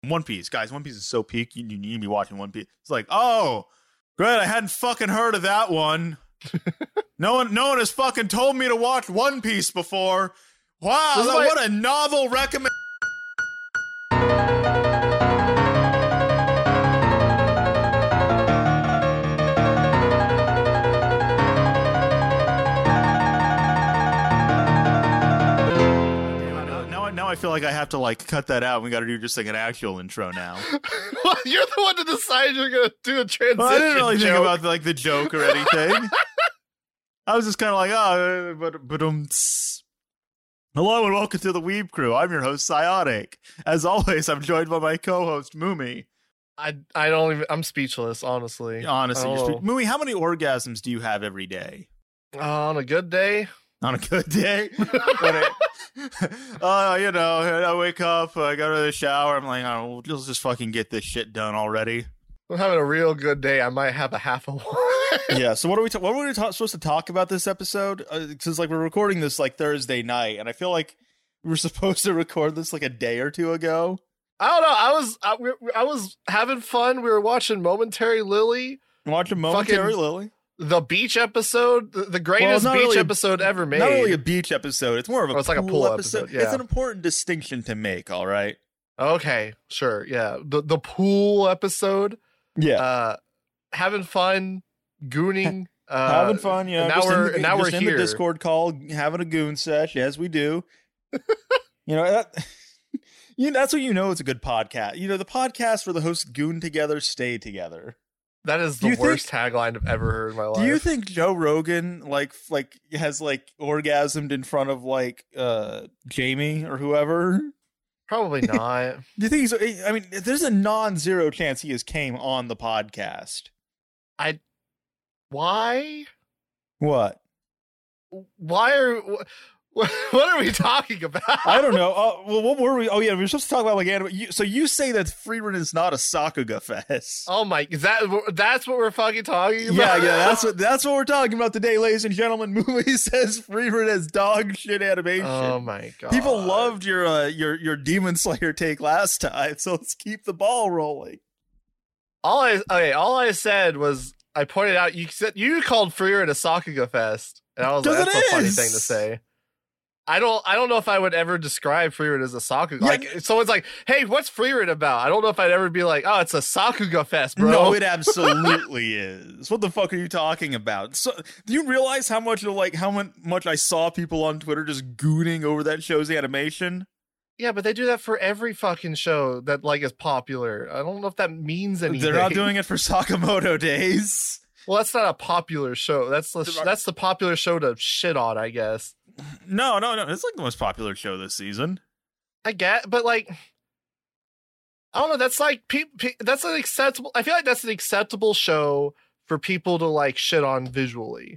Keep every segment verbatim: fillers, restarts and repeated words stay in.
One Piece, guys. One Piece is so peak. You, you need to be watching One Piece. It's like, oh, great. I hadn't fucking heard of that one. no one, no one has fucking told me to watch One Piece before. Wow, that, my- what a novel recommend. Now I feel like I have to like cut that out. We got to do just like an actual intro now. Well, you're the one to decide you're gonna do a transition. Well, I didn't really joke. think about like the joke or anything. I was just kind of like, oh, but but um. Hello and welcome to the Weeb Crew. I'm your host Psiotic. As always, I'm joined by my co-host Moomy. I I don't even. I'm speechless, honestly. Honestly, oh. you're spe- Moomy, how many orgasms do you have every day? Uh, on a good day. On a good day, uh, you know, I wake up, I go to the shower, I'm like, oh, let's just fucking get this shit done already. I'm having a real good day. I might have a half a one. Yeah. So what are we? Ta- what were we ta- supposed to talk about this episode? Because uh, like we're recording this like Thursday night, and I feel like we were supposed to record this like a day or two ago. I don't know. I was I, we, I was having fun. We were watching Momentary Lily. Watching Momentary Fucking- Lily. The beach episode, the, the greatest well, beach really a, episode ever made. Not really a beach episode. It's more of a, oh, it's pool, like a pool episode. episode. Yeah. It's an important distinction to make. All right. Okay, sure. Yeah. The the pool episode. Yeah. Uh, having fun, gooning. Uh, having fun. Yeah. and now just we're in the, now just we're in here. the Discord call, having a goon sesh as we do. You know that. You that's what you know. It's a good podcast. You know the podcast where the hosts goon together, stay together. That is Do the you worst think- tagline I've ever heard in my life. Do you think Joe Rogan like like has like orgasmed in front of like uh Jamie or whoever? Probably not. Do you think he's? I mean, there's a non-zero chance he has came on the podcast. Why? What? Why are? What are we talking about? I don't know. Uh, well, what were we? Oh yeah, we were supposed to talk about like anime. You, so you say that Freerun is not a Sakuga fest? Oh my! Is that that's what we're fucking talking about? Yeah, yeah. That's what that's what we're talking about today, ladies and gentlemen. Movie says Freerun has dog shit animation. Oh my god! People loved your uh, your your Demon Slayer take last time, so let's keep the ball rolling. All I okay, all I said was I pointed out you said you called Freerun a Sakuga fest, and I was like, Because that's it a funny is. thing to say. I don't I don't know if I would ever describe Freerun as a Sakuga. Yeah. Like if someone's like, "Hey, what's Freerun about?" I don't know if I'd ever be like, "Oh, it's a Sakuga fest, bro." No, it absolutely is. What the fuck are you talking about? So, do you realize how much of like how much much I saw people on Twitter just gooning over that show's animation? Yeah, but they do that for every fucking show that like is popular. I don't know if that means anything. They're not doing it for Sakamoto Days. Well, that's not a popular show. That's the There are- that's the popular show to shit on, I guess. No, no, no. It's like the most popular show this season. I get, but like, I don't know. That's like pe- pe- that's an acceptable. I feel like that's an acceptable show for people to like shit on visually.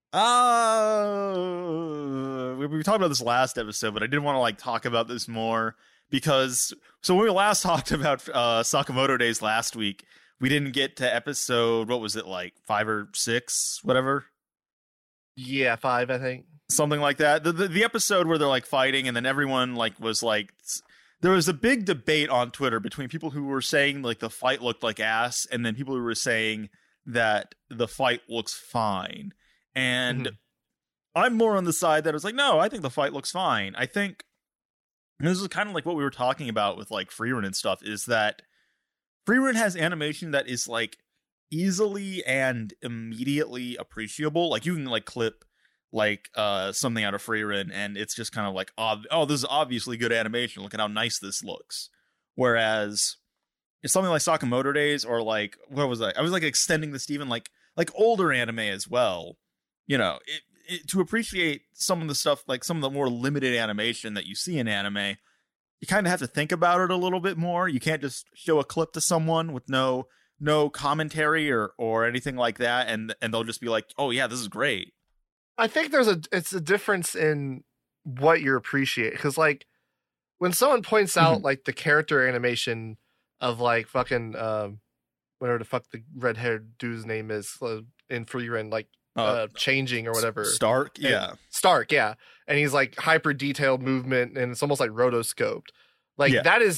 Uh, we, we talked about this last episode, but I did want to like talk about this more because so when we last talked about uh, Sakamoto Days last week, we didn't get to episode. What was it like five or six, whatever, Yeah, five, I think. something like that. The, the the episode where they're like fighting, and then everyone like was like. There was a big debate on Twitter between people who were saying like the fight looked like ass, and then people who were saying that the fight looks fine. And Mhm. I'm more on the side that was like, no, I think the fight looks fine. I think and this is kind of like what we were talking about with like Freerun and stuff, is that Freerun has animation that is like easily and immediately appreciable. Like you can like clip like uh something out of Freerun and it's just kind of like, ob- oh, this is obviously good animation. Look at how nice this looks. Whereas it's something like Sakamoto Days or like, what was I? I was like extending this to even like like older anime as well. You know, it, it, to appreciate some of the stuff, like some of the more limited animation that you see in anime, you kind of have to think about it a little bit more. You can't just show a clip to someone with no no commentary or or anything like that, and and they'll just be like, oh yeah, this is great. I think there's a it's a difference in what you appreciate, because like when someone points out Mhm. like the character animation of like fucking um whatever the fuck the red haired dude's name is uh, in Freerun, like uh, Uh, changing or whatever. Stark, And- yeah. Stark, yeah. And he's like hyper detailed movement and it's almost like rotoscoped. Like Yeah. that is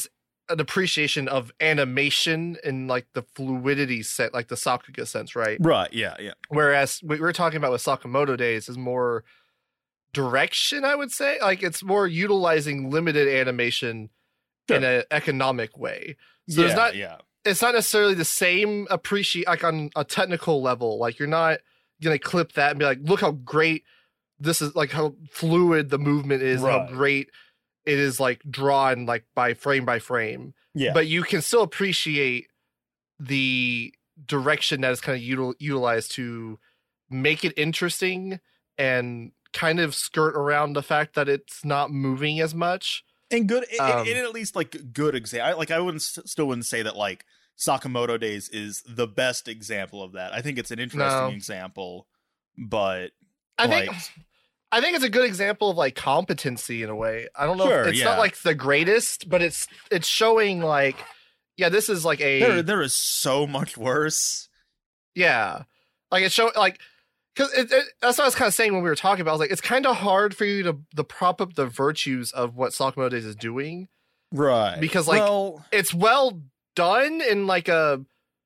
an appreciation of animation in like the fluidity set, like the Sakuga sense, right? Right. Yeah. Yeah. Whereas what we're talking about with Sakamoto Days is more direction, I would say. Like it's more utilizing limited animation Sure. in an economic way. So yeah. it's not Yeah. it's not necessarily the same appreciate like on a technical level. Like you're not gonna clip that and be like, look how great this is, like how fluid the movement is, Right. how great it is like drawn like by frame by frame. Yeah. But you can still appreciate the direction that is kind of util- utilized to make it interesting and kind of skirt around the fact that it's not moving as much. And good, Um, in at least like good example. Like I wouldn't still wouldn't say that like Sakamoto Days is the best example of that. I think it's an interesting No. example, but I like, think I think it's a good example of like competency in a way. I don't know. Sure, if, it's yeah. not like the greatest, but it's it's showing like, yeah, this is like a there there is so much worse. yeah, like it's show like because it, it, that's what I was kind of saying when we were talking about. I was like, it's kind of hard for you to to prop up the virtues of what Sakamoto Days is doing. Right. Because, like, well, It's well done in like a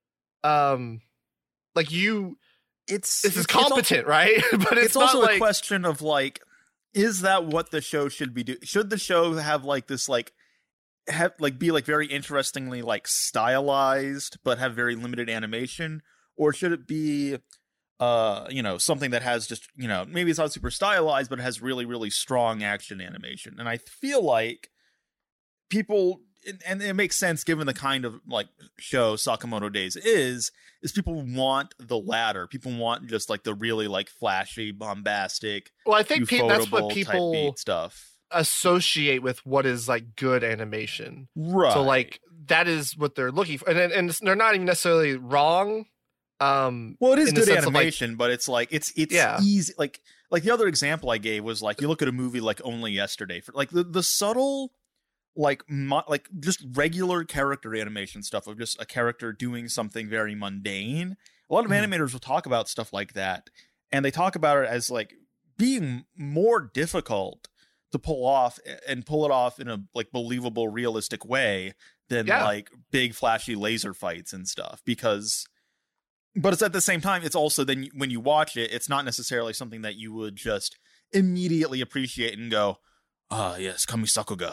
um like you it's this is it's al- competent, right? But it's, it's not also like a question of like, is that what the show should be doing? Should the show have like this like have like be like very interestingly like stylized but have very limited animation, or should it be uh you know something that has just, you know, maybe it's not super stylized but it has really really strong action animation? And I feel like people, and- and it makes sense given the kind of like show Sakamoto Days is is people want the latter. People want just like the really like flashy, bombastic, well, I think pe- that's what ufotable type people beat stuff. associate with what is like good animation. Right. So like that is what they're looking for, and and it's- they're not even necessarily wrong. Um, well, it is in the good sense of, like- animation, but it's like it's it's Yeah. easy. Like like the other example I gave was like you look at a movie like Only Yesterday for like the the subtle like mo- like just regular character animation stuff of just a character doing something very mundane. A lot of Mhm. animators will talk about stuff like that, and they talk about it as like being more difficult to pull off and pull it off in a like believable, realistic way than Yeah. like big flashy laser fights and stuff. Because, but it's at the same time, it's also then you- when you watch it, it's not necessarily something that you would just immediately appreciate and go, ah, yes, Kamisakuga.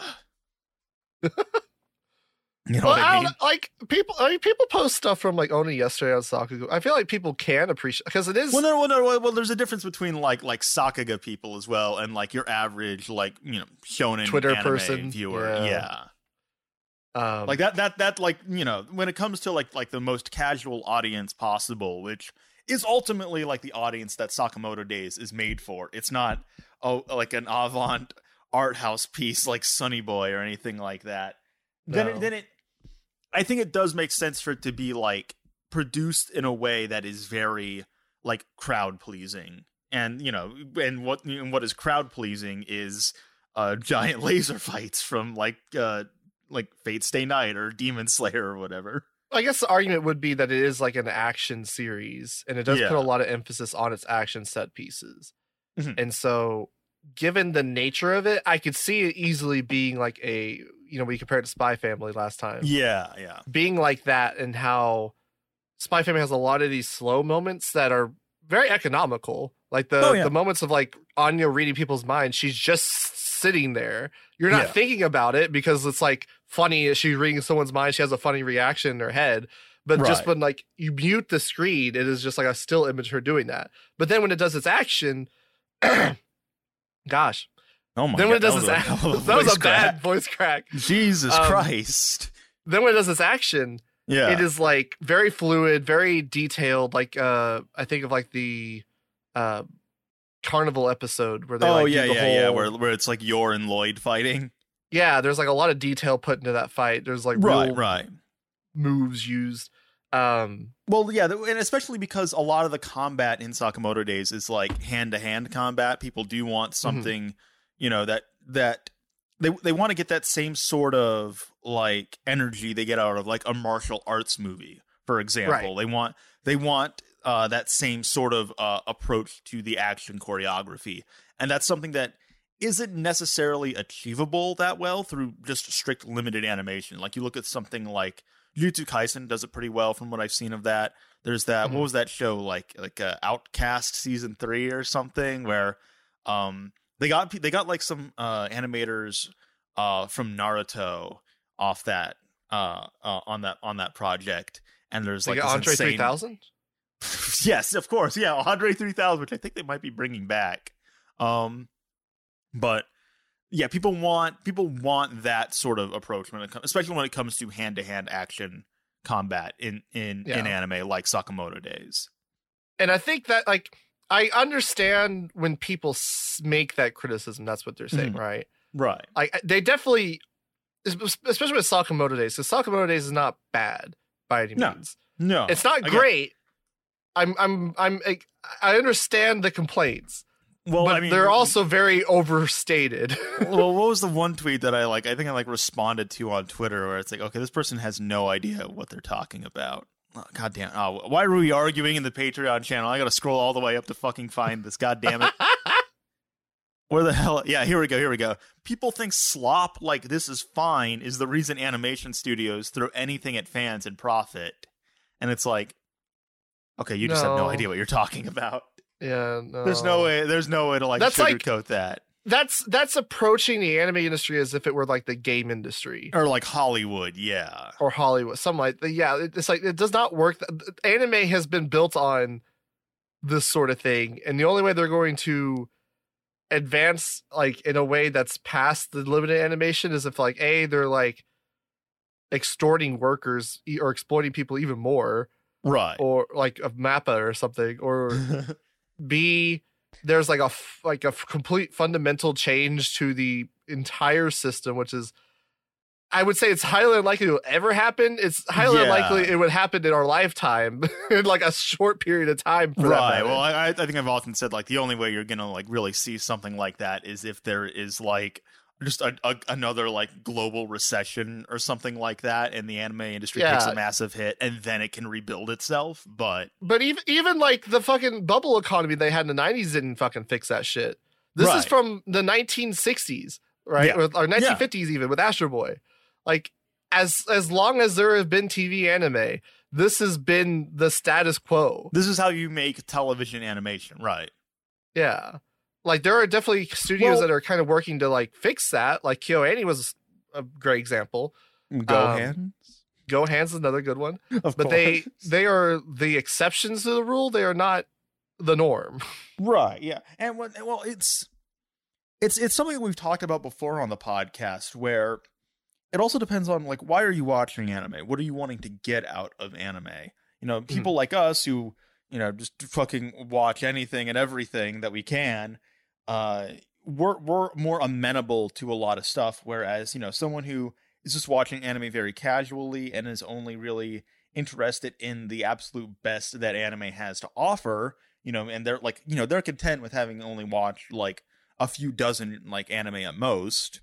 You know well, what I I don't, mean? like people. I mean, people post stuff from like Only Yesterday on Sakuga. I feel like people can appreciate because it is. Well, no, well, no, well, well, there's a difference between like like Sakuga people as well, and like your average like you know shonen Twitter anime person. viewer. Yeah. Yeah. um, Like that that that like, you know, when it comes to like like the most casual audience possible, which is ultimately like the audience that Sakamoto Days is made for. It's not oh like an avant art house piece like Sunny Boy or anything like that. Then No. it, then it I think it does make sense for it to be like produced in a way that is very like crowd pleasing. And, you know, and what and what is crowd pleasing is uh giant laser fights from like uh like Fate Stay Night or Demon Slayer or whatever. I guess the argument would be that it is like an action series, and it does Yeah. put a lot of emphasis on its action set pieces. Mhm. And so, given the nature of it, I could see it easily being like a, you know, we compared to Spy Family last time, Yeah, yeah. being like that, and how Spy Family has a lot of these slow moments that are very economical. Like the Oh, yeah. the moments of like Anya reading people's minds, she's just sitting there. You're not Yeah. thinking about it because it's like funny. She's reading someone's mind. She has a funny reaction in her head. But just Right. when like you mute the screen, it is just like a still image of her doing that. But then when it does its action, gosh, Oh my then god. when it does that its was a action, hell of a that was voice a bad crack. voice crack. Jesus Um, Christ. Then when it does its action, Yeah. it is like very fluid, very detailed. Like uh, I think of like the uh, Carnival episode where they Oh like, do yeah, the yeah, yeah. whole- Where where it's like Yor and Lloyd fighting. yeah. There's like a lot of detail put into that fight. There's like Right, real right. moves used. Um, Well, yeah, th- and especially because a lot of the combat in Sakamoto Days is like hand to hand combat. People do want Mm-hmm. something, you know, that that they they want to get that same sort of like energy they get out of like a martial arts movie, for example. Right. They want they want uh, that same sort of uh, approach to the action choreography, and that's something that isn't necessarily achievable that well through just strict limited animation. Like you look at something like Jujutsu Kaisen does it pretty well from what I've seen of that. There's that, mm-hmm. what was that show, like like uh, Outcast season three or something, where um they got they got like some uh animators uh from Naruto off that uh, uh on that on that project, and there's like, like Andre insane... three thousand. Yes, of course, yeah, Andre three thousand, which I think they might be bringing back. Um, but yeah, people want people want that sort of approach when it comes, especially when it comes to hand to hand action combat in in yeah. in anime like Sakamoto Days. And I think that, like, I understand when people s- make that criticism. That's what they're saying, mm-hmm. right? Right. Like they definitely, especially with Sakamoto Days, because Sakamoto Days is not bad by any no. means. No, it's not Again. great. I'm I'm I'm I understand the complaints. Well, but I mean, they're also very overstated. Well, what was the one tweet that I like? I think I like responded to on Twitter where it's like, okay, this person has no idea what they're talking about. Oh, God damn. Oh, why are we arguing in the Patreon channel? I got to scroll all the way up to fucking find this. God damn it. Where the hell? Yeah, here we go. Here we go. People think slop like this is fine is the reason animation studios throw anything at fans and profit. And it's like, okay, you just no. have no idea what you're talking about. Yeah, no. There's no way. There's no way to like that's sugarcoat like, that. That's that's approaching the anime industry as if it were like the game industry or like Hollywood, yeah, or Hollywood. Something like that. Yeah, it's like it does not work. Anime has been built on this sort of thing, and the only way they're going to advance like in a way that's past the limited animation is if like a they're like extorting workers or exploiting people even more, right? Or like a MAPPA or something, or B, there's like a like a complete fundamental change to the entire system, which is, I would say, it's highly unlikely it will ever happen. It's highly yeah. unlikely it would happen in our lifetime in like a short period of time. For right. That well, I, I think I've often said like the only way you're gonna like really see something like that is if there is like just a, a, another like global recession or something like that, and the anime industry yeah. takes a massive hit, and then it can rebuild itself. But but even even like the fucking bubble economy they had in the nineties didn't fucking fix that shit. This right. is from the nineteen sixties, right? Yeah. Or, or nineteen fifties yeah. even with Astro Boy. Like as as long as there have been T V anime, this has been the status quo. This is how you make television animation, right? Yeah. Like there are definitely studios well, that are kind of working to like fix that. Like KyoAni was a great example. Gohan. Um, Gohan's another good one. Of but course. they they are the exceptions to the rule. They are not the norm. Right. Yeah. And when, well, it's it's it's something that we've talked about before on the podcast, where it also depends on like, why are you watching anime? What are you wanting to get out of anime? You know, people mm-hmm. like us who, you know, just fucking watch anything and everything that we can. Uh, we're we're more amenable to a lot of stuff, whereas, you know, someone who is just watching anime very casually and is only really interested in the absolute best that anime has to offer, you know, and they're like, you know, they're content with having only watched like a few dozen like anime at most.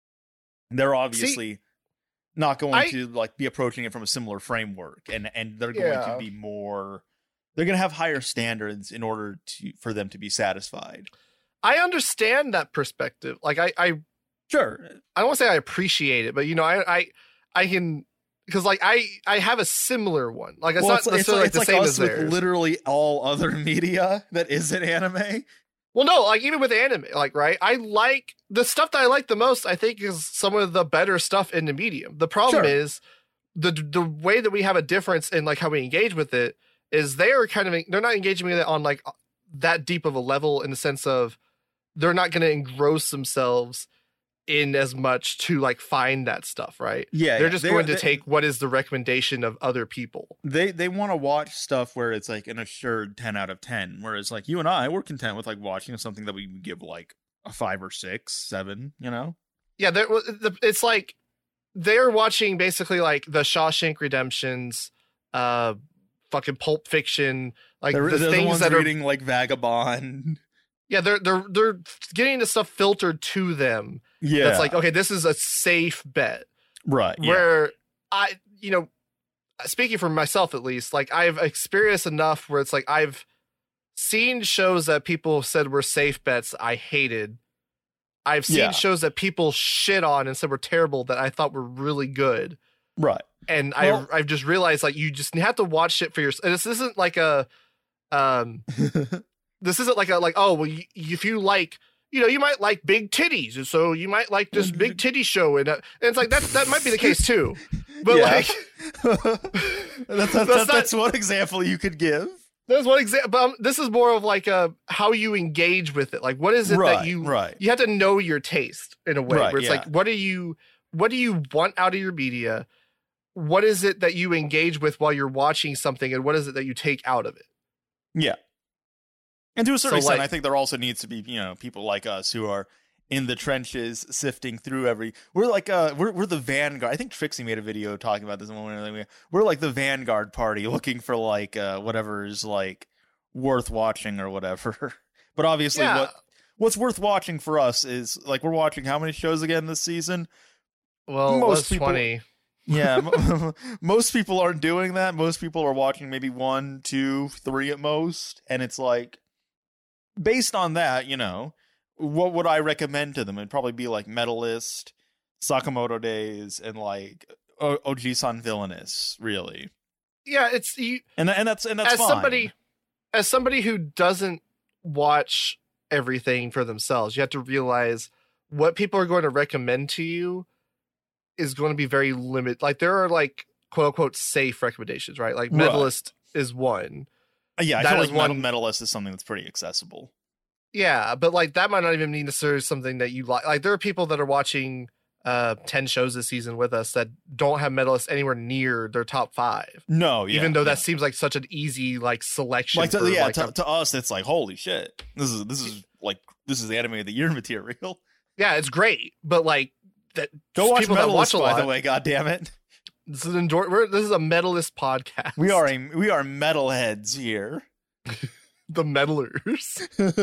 They're obviously See, not going I, to like be approaching it from a similar framework, and and they're going yeah. to be more. They're going to have higher standards in order to for them to be satisfied. I understand that perspective. Like I, I sure. I don't want to say I appreciate it, but you know, I, I, I can because like I, I have a similar one. Like it's well, not it's, necessarily it's like, like the same us as with theirs. Literally all other media that isn't anime. Well, no, like even with anime, like right, I like the stuff that I like the most. I think is some of the better stuff in the medium. The problem sure. is the the way that we have a difference in like how we engage with it is they are kind of they're not engaging with it on like that deep of a level in the sense of they're not going to engross themselves in as much to like find that stuff, right? Yeah, they're yeah. just they're, going to they, take what is the recommendation of other people. They they want to watch stuff where it's like an assured ten out of ten, whereas like you and I, we're content with like watching something that we would give like a five or six, seven, you know? Yeah, there. It's like they're watching basically like the Shawshank Redemptions, uh, fucking Pulp Fiction, like they're, the they're things the ones that reading are like Vagabond. Yeah, they're they're they're getting the stuff filtered to them. Yeah, that's like, okay, this is a safe bet, right? Where yeah. I, you know, speaking for myself at least, like I've experienced enough where it's like I've seen shows that people said were safe bets I hated, I've seen Yeah. shows that people shit on and said were terrible that I thought were really good. Right. And Well- I I've just realized like you just have to watch shit for yourself. This isn't like a um this isn't like a like oh well you, if you like you know you might like big titties and so you might like this big titty show and, uh, and it's like that that might be the case too. But Yeah. like that's, that's, that's, not- that's one example you could give. there's one example. But um, this is more of like a how you engage with it. Like what is it Right, that you right. you have to know your taste in a way Right, where it's yeah. like what do you what do you want out of your media? What is it that you engage with while you're watching something and what is it that you take out of it? Yeah. And to a certain So, extent, like- I think there also needs to be, you know, people like us who are in the trenches sifting through every we're like uh we're we're the vanguard. I think Trixie made a video talking about this one. We're like the vanguard party looking for like uh whatever is like worth watching or whatever. But obviously Yeah. what what's worth watching for us is like we're watching how many shows again this season? Well, Most most people- twenty. Yeah, m- most people aren't doing that. Most people are watching maybe one, two, three at most, and it's like based on that, you know, what would I recommend to them? It'd probably be like Metalist, Sakamoto Days, and like o- Oji-san Villainous, really. Yeah, it's you And tha- and that's and that's as fine. somebody as somebody who doesn't watch everything for themselves, you have to realize what people are going to recommend to you is going to be very limited. Like there are like quote unquote safe recommendations, right? Like Right. Medalist is one. Uh, yeah, I that feel is like Metal, one- Metalist is something that's pretty accessible. Yeah, but like that might not even be necessarily something that you like. Like there are people that are watching uh ten shows this season with us that don't have Medalist anywhere near their top five. No, yeah, even though yeah. that seems like such an easy like selection. like to, for, yeah, like, to, a- to us it's like holy shit. This is this is like this is the anime of the year material. yeah, it's great, but like that. Go watch people that watch Metalist, a by lot. the way. God damn it, This is an endor- we're, This is a medalist podcast. we are a we are metalheads here. the meddlers.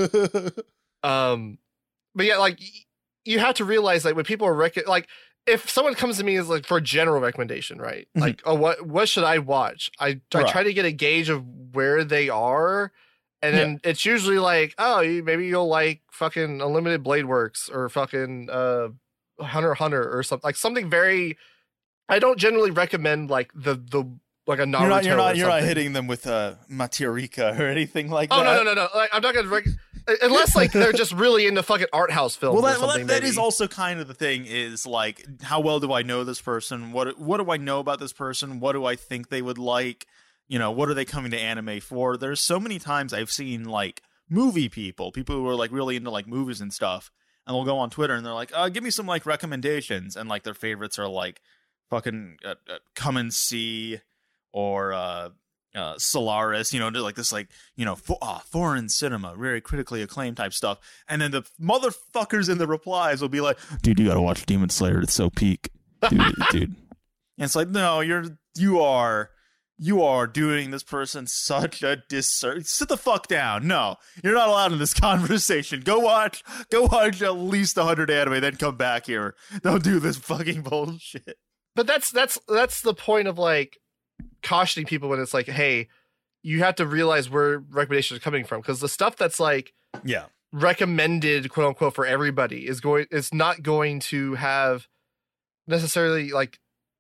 Um, but yeah, like y- you have to realize like when people are rec- like if someone comes to me as like for a general recommendation, right? Mhm. Like, oh, what what should I watch? I I Right. try to get a gauge of where they are, and then it's usually like, oh, you, maybe you'll like fucking Unlimited Blade Works or fucking uh Hunter x Hunter or something like something very. I don't generally recommend like the the like a Naruto. You're not you're or not you're not something. hitting them with uh, Matirika or anything like Oh that. no no no no! Like I'm not gonna rec- unless like they're just really into fucking art house films. Well, or that, well something, that, that maybe. is also kind of the thing. Is like, how well do I know this person? What what do I know about this person? What do I think they would like? You know, what are they coming to anime for? There's so many times I've seen like movie people, people who are like really into like movies and stuff, and they'll go on Twitter and they're like, uh, "Give me some like recommendations," and like their favorites are like fucking uh, uh, Come and See or uh, uh, Solaris, you know, like this, like, you know, fo- uh, foreign cinema, very critically acclaimed type stuff. And then the motherfuckers in the replies will be like, dude, you gotta watch Demon Slayer. It's so peak, dude, dude. And it's like, no, you're, you are, you are doing this person such a disservice. Sit the fuck down. No, you're not allowed in this conversation. Go watch, go watch at least a hundred anime, then come back here. Don't do this fucking bullshit. But that's that's that's the point of like cautioning people when it's like, hey, you have to realize where recommendations are coming from because the stuff that's like Yeah. recommended, quote unquote, for everybody is going. It's not going to have necessarily like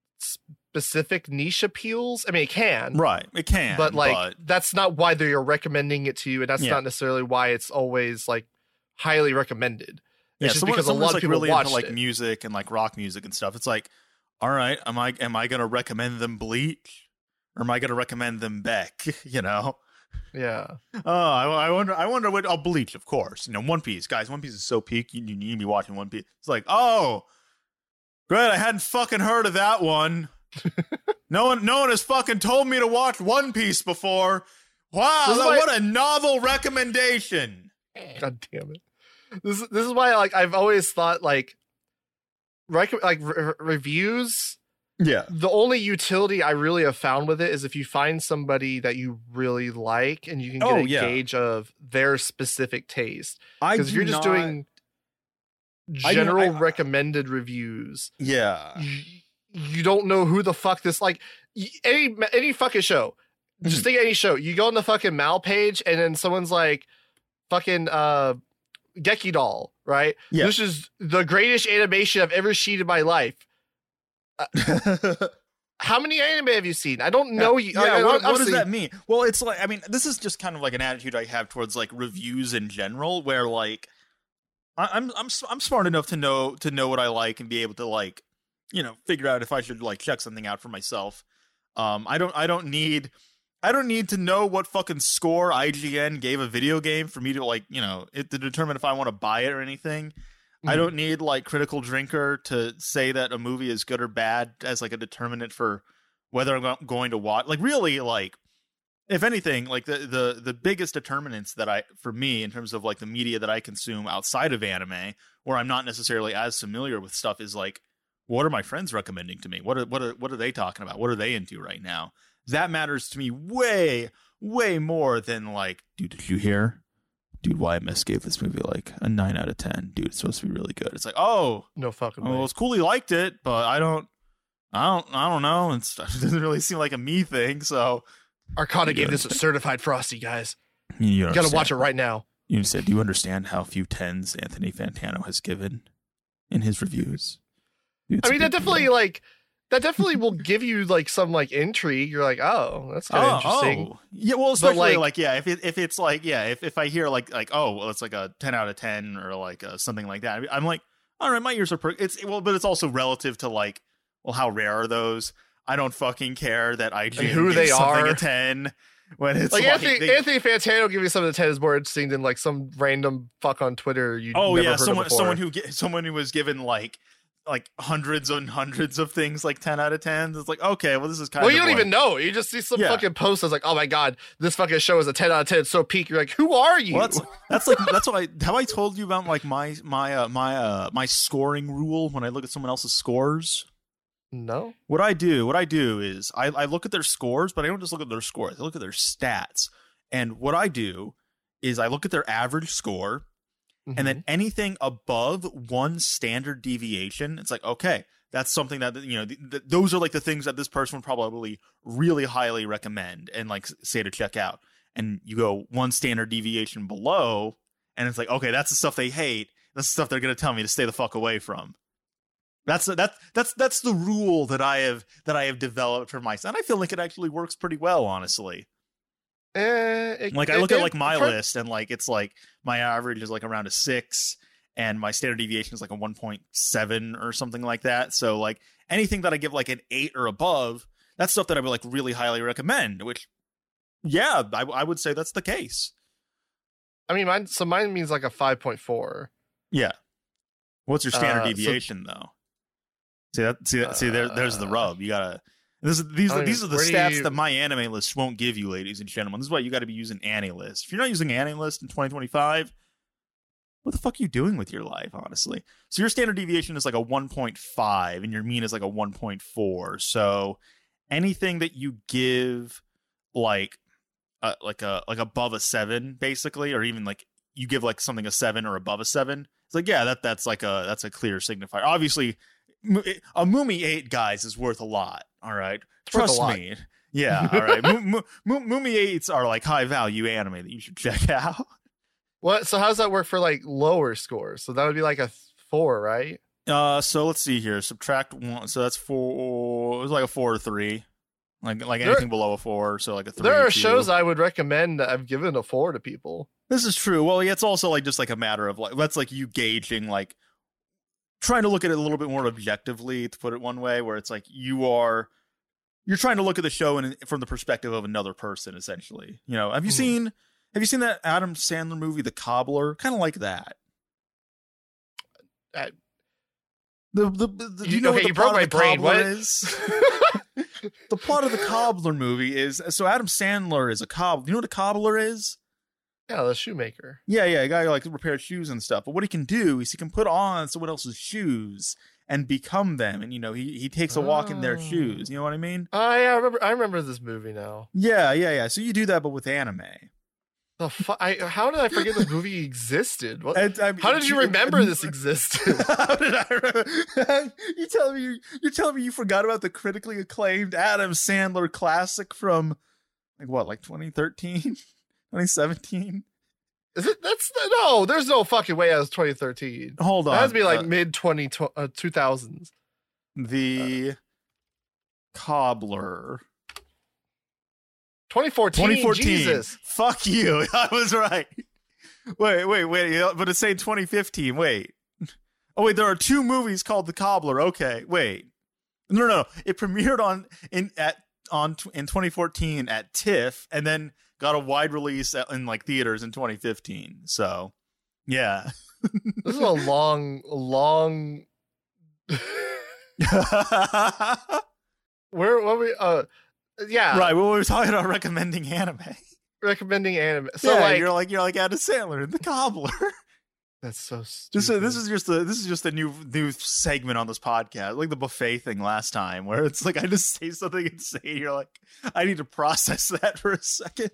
specific niche appeals. I mean, it can, Right. It can. but like but... that's not why they're recommending it to you, and that's Yeah. not necessarily why it's always like highly recommended. Yeah, It's just someone, because a someone's, lot of like people really watched into like it. music and like rock music and stuff. It's like, all right, am I am I gonna recommend them Bleach, or am I gonna recommend them Beck? You know? Yeah. Oh, I, I wonder. I wonder what. Oh, Bleach, of course. You know, One Piece, guys. One Piece is so peak. You, you need to be watching One Piece. It's like, oh, great. I hadn't fucking heard of that one. no one, no one has fucking told me to watch One Piece before. Wow, This is that- why- what a novel recommendation. God damn it. This this is why like I've always thought like rec- like re- reviews. Yeah. The only utility I really have found with it is if you find somebody that you really like and you can get Oh, a yeah. gauge of their specific taste. I Because if do you're just not- doing I do- general I- recommended reviews, yeah. you, you don't know who the fuck this like y- any any fucking show. Just Mhm. think any show. You go on the fucking Mal page and then someone's like fucking uh Geki Doll, right? Yeah. This is the greatest animation I've ever seen in my life. Uh, how many anime have you seen? I don't know. Yeah, you. I, yeah what, what does obviously- that mean? Well, it's like, I mean, this is just kind of like an attitude I have towards like reviews in general, where like I, I'm I'm s- I'm smart enough to know to know what I like and be able to like, you know, figure out if I should like check something out for myself. Um, I don't I don't need I don't need to know what fucking score I G N gave a video game for me to like, you know, it, to determine if I want to buy it or anything. I don't need like Critical Drinker to say that a movie is good or bad as like a determinant for whether I'm go- going to watch. Like really, like if anything, like the the the biggest determinants that I for me in terms of like the media that I consume outside of anime, where I'm not necessarily as familiar with stuff, is like what are my friends recommending to me? What are what are what are they talking about? What are they into right now? That matters to me way way more than like, dude, did you hear? Dude, Y M S gave this movie like a nine out of ten. Dude, it's supposed to be really good. It's like, oh, no fucking. well, way. it's cool he liked it, but I don't, I don't, I don't know. It's, it doesn't really seem like a me thing. So Arcana gave this a certified frosty, guys. you, you You gotta watch it right now. You said, do you understand how few tens Anthony Fantano has given in his reviews? Dude, it's I a mean, that big definitely deal. like that definitely will give you like some like intrigue. You're like, oh, that's kind of Oh, interesting. oh. Yeah, well, especially like- like, yeah, if it, if it's like, yeah, if, if I hear like like oh, well, it's like a ten out of ten or like uh, something like that, I'm like, all right, my ears are per- it's well, but it's also relative to like, well, how rare are those? I don't fucking care that I G N And who gives they something are. a ten when it's Like, like, Anthony, they- Anthony Fantano giving some of the ten is more interesting than like some random fuck on Twitter you oh never yeah, heard someone of before. someone who get, someone who was given like like hundreds and hundreds of things like ten out of tens. It's like, okay, well, this is kind well, of you don't like, even know. You just see some Yeah. fucking post that's like, oh my god, this fucking show is a ten out of ten. It's so peak. You're like, who are you? Well, that's that's like that's what I have I told you about like my my uh, my uh my scoring rule when I look at someone else's scores. no. What I do, what I do is I, I look at their scores, but I don't just look at their scores. I look at their stats. And what I do is I look at their average score, and Mm-hmm. then anything above one standard deviation, it's like, okay, that's something that, you know, th- th- those are like the things that this person would probably really highly recommend and like say to check out. And you go one standard deviation below, and it's like, okay, that's the stuff they hate. That's the stuff they're going to tell me to stay the fuck away from. That's that that's that's the rule that I have that I have developed for myself. And I feel like it actually works pretty well, honestly. Eh, it- Like I it- look at it- like my for- list, and like it's like my average is like around a six, and my standard deviation is like a one point seven or something like that. So like anything that I give like an eight or above, that's stuff that I would like really highly recommend. Which, yeah, I, I would say that's the case. I mean, mine. So mine means like a five point four. Yeah. What's your standard Uh, so- deviation though? See that? See that? See there? There's the Uh, rub. You gotta. This is these I are mean, these are the where do stats you- that my anime list won't give you, ladies and gentlemen. This is why you got to be using AniList. If you're not using AniList in twenty twenty-five, what the fuck are you doing with your life, honestly? So your standard deviation is like a one point five, and your mean is like a one point four. So anything that you give, like, uh, like a like above a seven, basically, or even like you give like something a seven or above a seven, it's like, yeah, that that's like a that's a clear signifier. Obviously, Mu- a Mumi eight, guys, is worth a lot. All right, It's worth a trust lot. me. Yeah, all right. Mu- Mu- Mu- Mumi eights are like high value anime that you should check out. What? So how does that work for like lower scores? So that would be like a th- four, right? Uh, so let's see here. Subtract one, so that's four. It was like a four or three, like like There- anything below a four. So like a three. There are two. shows I would recommend that I've given a four to people. This is true. Well, yeah, it's also like just like a matter of like that's like you gauging, like trying to look at it a little bit more objectively, to put it one way, where it's like you are you're trying to look at the show in, from the perspective of another person, essentially. You know, have you Mhm. seen have you seen that Adam Sandler movie, The Cobbler? Kind of like that. Uh, the, the, the, do you- you know okay, what the you broke plot my of The brain. Cobbler What? is? The plot of The Cobbler movie is so Adam Sandler is a cobbler. You know what a cobbler is? Yeah, the shoemaker. Yeah, yeah, a guy who like repairs shoes and stuff. But what he can do is he can put on someone else's shoes and become them. And you know, he he takes a walk in their Oh. shoes. You know what I mean? Oh yeah, I remember. I remember this movie now. Yeah, yeah, yeah. So you do that, but with anime. The fu- I, how did I forget this movie existed? What? And, I mean, How did you remember this existed? How did I remember? You telling me you, you're telling me you forgot about the critically acclaimed Adam Sandler classic from like what, like twenty thirteen, twenty seventeen? Is it? That's no. There's no fucking way that was twenty thirteen. Hold on. That has to be like uh, mid twenty uh, two thousands. The uh, Cobbler. twenty fourteen. twenty fourteen. Jesus. Fuck you. I was right. Wait, wait, wait. But it's saying twenty fifteen. Wait. Oh wait, there are two movies called The Cobbler. Okay, wait. No, no, no. It premiered on in at on in twenty fourteen at TIFF, and then got a wide release at, in like theaters in twenty fifteen. So, yeah. This is a long, long. Where? What we? Uh, yeah. Right. Well, we were talking about recommending anime. Recommending anime. So yeah, like, you're like you're like Adam Sandler in The Cobbler. That's so stupid. This, this is just a this is just a new new segment on this podcast, like the buffet thing last time, where it's like I just say something insane, you're like, I need to process that for a second.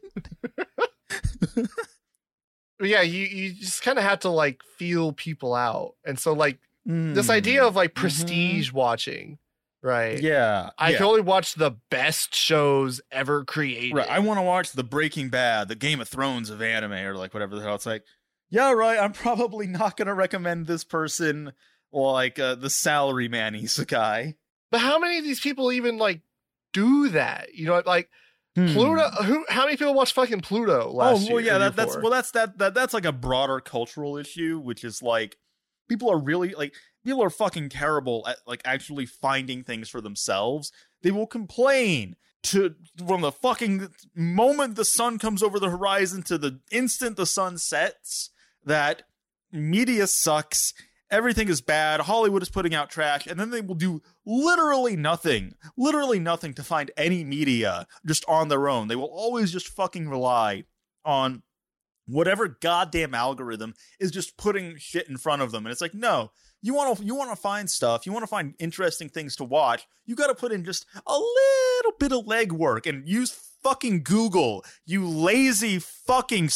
Yeah, you you just kind of have to like feel people out, and so like mm. this idea of like prestige mm-hmm. watching, right? Yeah, I yeah. can only watch the best shows ever created. Right, I want to watch the Breaking Bad, the Game of Thrones of anime, or like whatever the hell. It's like, yeah, right. I'm probably not gonna recommend this person like uh, the Salaryman Isekai. But how many of these people even like do that? You know, like hmm. Pluto. Who? How many people watch fucking Pluto last year? Oh well, yeah. That, that's well, that's that, that that's like a broader cultural issue, which is like people are really like people are fucking terrible at like actually finding things for themselves. They will complain to from the fucking moment the sun comes over the horizon to the instant the sun sets that media sucks, everything is bad, Hollywood is putting out trash, and then they will do literally nothing, literally nothing to find any media just on their own. They will always just fucking rely on whatever goddamn algorithm is just putting shit in front of them. And it's like, no, you want to you want to find stuff, you want to find interesting things to watch, you got to put in just a little bit of legwork and use fucking Google, you lazy fucking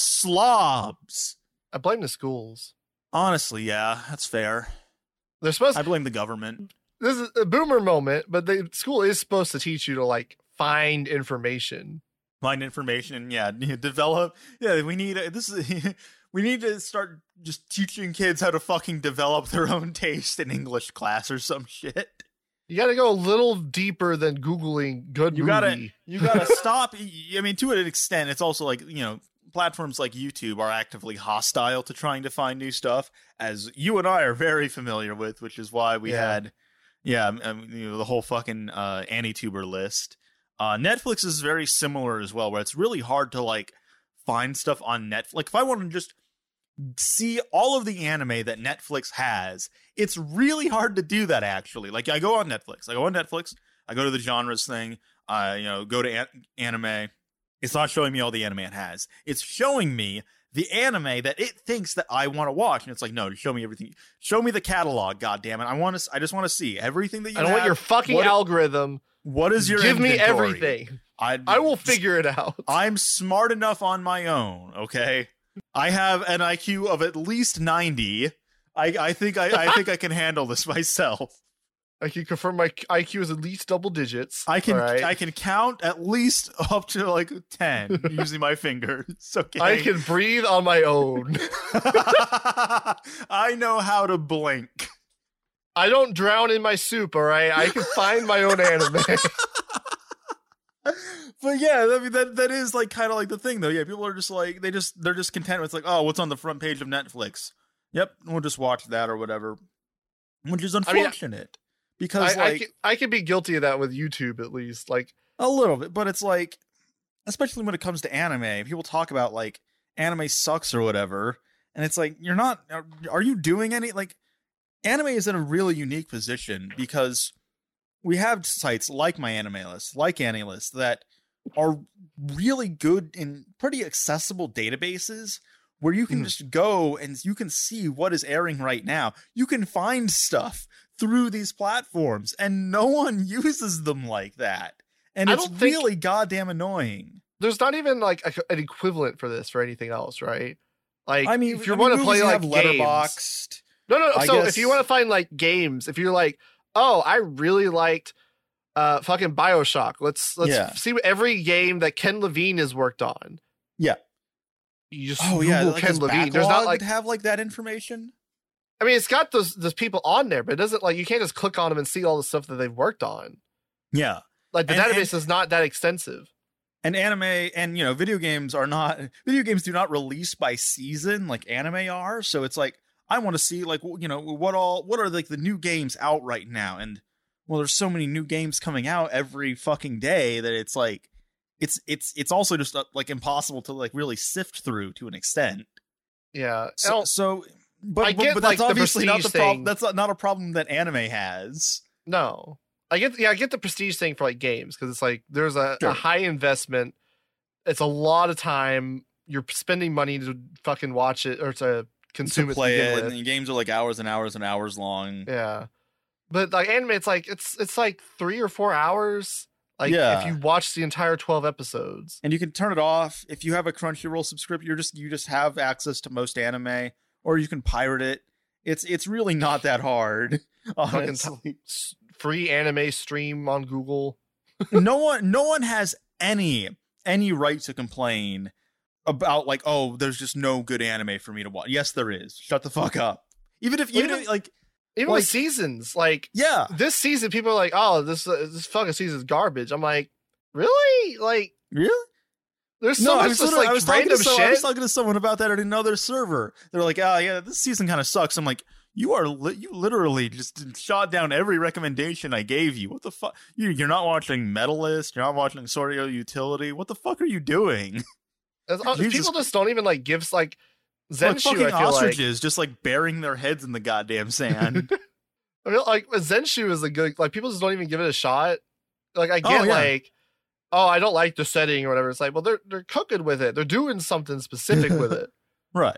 slobs. I blame the schools. Honestly, yeah, that's fair. They're supposed. I blame the government. This is a boomer moment, but the school is supposed to teach you to like find information, find information, yeah, develop. Yeah, we need this. Is we need to start just teaching kids how to fucking develop their own taste in English class or some shit. You got to go a little deeper than Googling good you movie. Gotta, you gotta stop. I mean, to an extent, it's also like, you know, platforms like YouTube are actively hostile to trying to find new stuff, as you and I are very familiar with, which is why we yeah. had, yeah, um, you know, the whole fucking uh, AniTuber list. Uh, Netflix is very similar as well, where it's really hard to like find stuff on Netflix. Like if I want to just see all of the anime that Netflix has, it's really hard to do that actually. Like I go on Netflix, I go on Netflix, I go to the genres thing, I uh, you know, go to an- anime. It's not showing me all the anime it has. It's showing me the anime that it thinks that I want to watch, and it's like, no, just show me everything. Show me the catalog, goddammit. I want to. I just want to see everything that you. I don't have. want your fucking what, algorithm. What is your give inventory? me everything? I I will figure it out. I'm smart enough on my own. Okay, I have an I Q of at least ninety. I I think I I think I can handle this myself. I can confirm my I Q is at least double digits. I can right. I can count at least up to like ten using my fingers. Okay. I can breathe on my own. I know how to blink. I don't drown in my soup, all right? I can find my own anime. But yeah, I mean that that is like kind of like the thing though. Yeah, people are just like they just they're just content with like, oh, what's on the front page of Netflix? Yep, we'll just watch that or whatever. Which is unfortunate. I mean, Because I, like I can, I can be guilty of that with YouTube at least, like a little bit, but it's like, especially when it comes to anime, people talk about like anime sucks or whatever, and it's like you're not. Are, are you doing any like? Anime is in a really unique position because we have sites like My Anime List, like AniList, that are really good and pretty accessible databases where you can mm. just go and you can see what is airing right now. You can find stuff through these platforms, and no one uses them like that. And it's really goddamn annoying. There's not even like a, an equivalent for this for anything else, right? Like, I mean, if you I want mean, to play like Letterboxd, games, no, no. I so guess... if you want to find like games, if you're like, oh, I really liked uh fucking BioShock. Let's let's yeah. see every game that Ken Levine has worked on. Yeah. you just Oh Google yeah, like Ken his Levine. There's not backlog like would have like that information. I mean, it's got those those people on there, but it doesn't like you can't just click on them and see all the stuff that they've worked on. Yeah, Like the And- database and- is not that extensive. and anime and you know video games are not video games do not release by season like anime are. So it's like I want to see like you know what all what are like the new games out right now, and well, there's so many new games coming out every fucking day that it's like it's it's it's also just uh, like impossible to like really sift through to an extent. Yeah. So, And- so but, I but, get, but like, that's the obviously not the prestige problem. thing. That's not, not a problem that anime has. No, I get yeah, I get the prestige thing for like games because it's like there's a, Sure. a high investment. It's a lot of time. You're spending money to fucking watch it or to consume To it. play to begin it, with. and the games are like hours and hours and hours long. Yeah, but like anime, it's like it's it's like three or four hours. Like Yeah. if you watch the entire twelve episodes. And you can turn it off if you have a Crunchyroll subscription. You're just you just have access to most anime, or you can pirate it. It's it's really not that hard, honestly. S- Free anime stream on Google. no one no one has any any right to complain about like, oh, there's just no good anime for me to watch. Yes, there is. Shut the fuck up. Even if even Even- if, like Even Like- with seasons, like yeah. this season, people are like, "Oh, this uh, this fucking season's garbage." I'm like, really? Like, Really? there's so I much was, just literally- like I was talking random to so, shit. I was talking to someone about that at another server. They're like, "Oh yeah, this season kind of sucks." I'm like, "You are li- you literally just shot down every recommendation I gave you. What the fuck? You, you're not watching Metalist. You're not watching Soryo Utility. What the fuck are you doing?" It's- uh, Jesus. people just don't even like give like Like Zenshu. fucking I feel like ostriches just like burying their heads in the goddamn sand. I feel like Zenshu is a good like people just don't even give it a shot. Like I get Oh, yeah. like, oh, I don't like the setting or whatever. It's like, well, they're they're cooking with it. They're doing something specific with it. Right.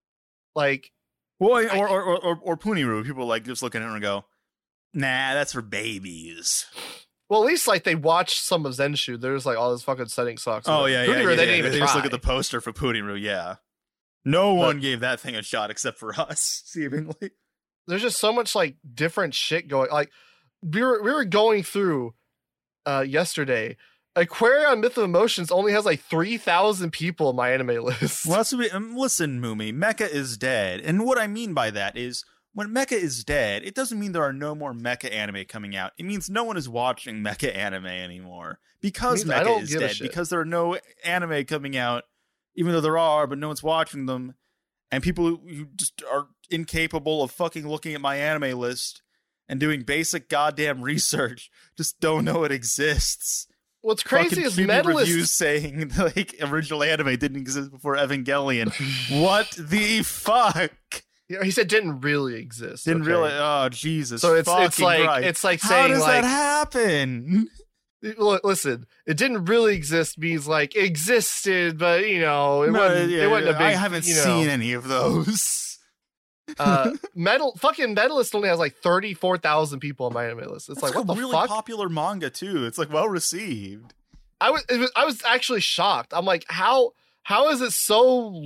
Like, Well, I- or or or, or, or Puniru, people like just look at it and go, "Nah, that's for babies." well, at least like they watch some of Zenshu. They're just like, oh, this fucking setting sucks. Oh yeah, yeah, Puniru, yeah, they yeah. didn't even They try. just look at the poster for Puniru. Yeah, no But- one gave that thing a shot except for us, seemingly. There's just so much like different shit going. Like we were we were going through uh yesterday. Aquarion Myth of Emotions only has like three thousand people in my anime list. Well, that's what we, um, listen, Moomy, Mecha is dead, and what I mean by that is when Mecha is dead, it doesn't mean there are no more Mecha anime coming out. It means no one is watching Mecha anime anymore because Means I Mecha don't is give a dead. shit. Because there are no anime coming out, even though there are, but no one's watching them, and people who, who just are incapable of fucking looking at my anime list and doing basic goddamn research just don't know it exists. What's crazy Fucking is Q B reviews Medalist. saying like original anime didn't exist before Evangelion. What the fuck? Yeah, he said didn't really exist. Didn't okay? really. Oh Jesus! So it's it's fucking like Christ. it's like How saying does like that happen? Look, listen, it didn't really exist means like it existed, but you know, it No, wasn't. yeah, it wasn't a big. I haven't you know, seen any of those. uh, metal fucking Medalist only has like thirty four thousand people on my anime list. It's That's like what a the really fuck? popular manga too. It's like well received. I was, it was I was actually shocked. I'm like, how how is it so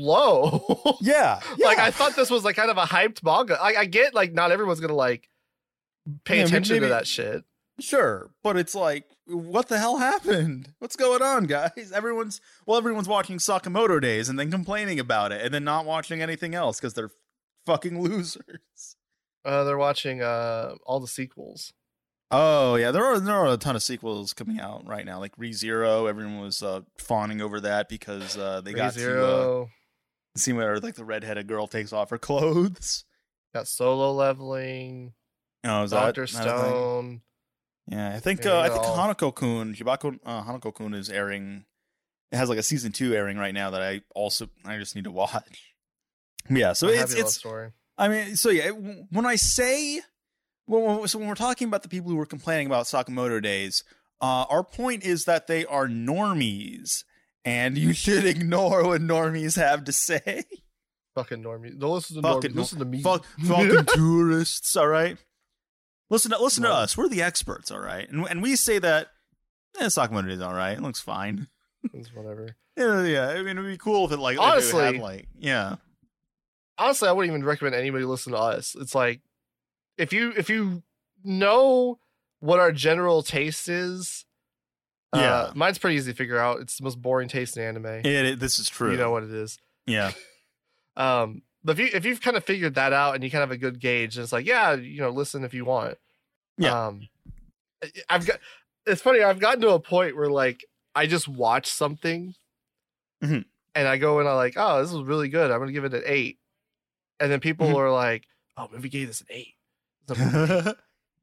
low? Yeah, Like yeah. I thought this was like kind of a hyped manga. Like I get like not everyone's gonna like pay Yeah, attention maybe- to that shit. Sure, but it's like, what the hell happened? What's going on, guys? Everyone's well, everyone's watching Sakamoto Days and then complaining about it, and then not watching anything else because they're fucking losers. Uh, they're watching uh all the sequels. Oh yeah, there are there are a ton of sequels coming out right now, like ReZero. Everyone was uh, fawning over that because uh, they got to uh, ReZero, see where like the redheaded girl takes off her clothes. got Solo Leveling, Oh, is Doctor that, that a thing? Stone. Yeah, I think Yeah, uh, I they're think all- Hanako-kun, Jibako uh, Hanako-kun is airing. It has like a season two airing right now that I also I just need to watch. Yeah, so A it's Happy Love it's. Story. I mean, so yeah, when I say, when, so when we're talking about the people who were complaining about Sakamoto Days, uh, our point is that they are normies, and you should ignore what normies have to say. Fucking normie. Don't listen to Fucking normie. Listen to me. Fuck, fucking tourists, all right? Listen to listen to No. us. We're the experts, all right? And and we say that, eh, Sakamoto Days, all right? It looks fine. It's whatever. Yeah, yeah. I mean, it'd be cool if it like if it Honestly- had, like yeah. Honestly, I wouldn't even recommend anybody listen to us. It's like if you if you know what our general taste is, Yeah. uh, mine's pretty easy to figure out. It's the most boring taste in anime. It, it- this is true. You know what it is. Yeah. Um, but if you if you've kind of figured that out and you kind of have a good gauge, and it's like, yeah, you know, listen if you want. Yeah. Um, I've got. It's funny. I've gotten to a point where like I just watch something, mm-hmm. and I go and I like, oh, this was really good. I'm gonna give it an eight, and then people mm-hmm. are like, oh, maybe gave this an eight. It's,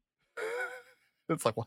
it's like what?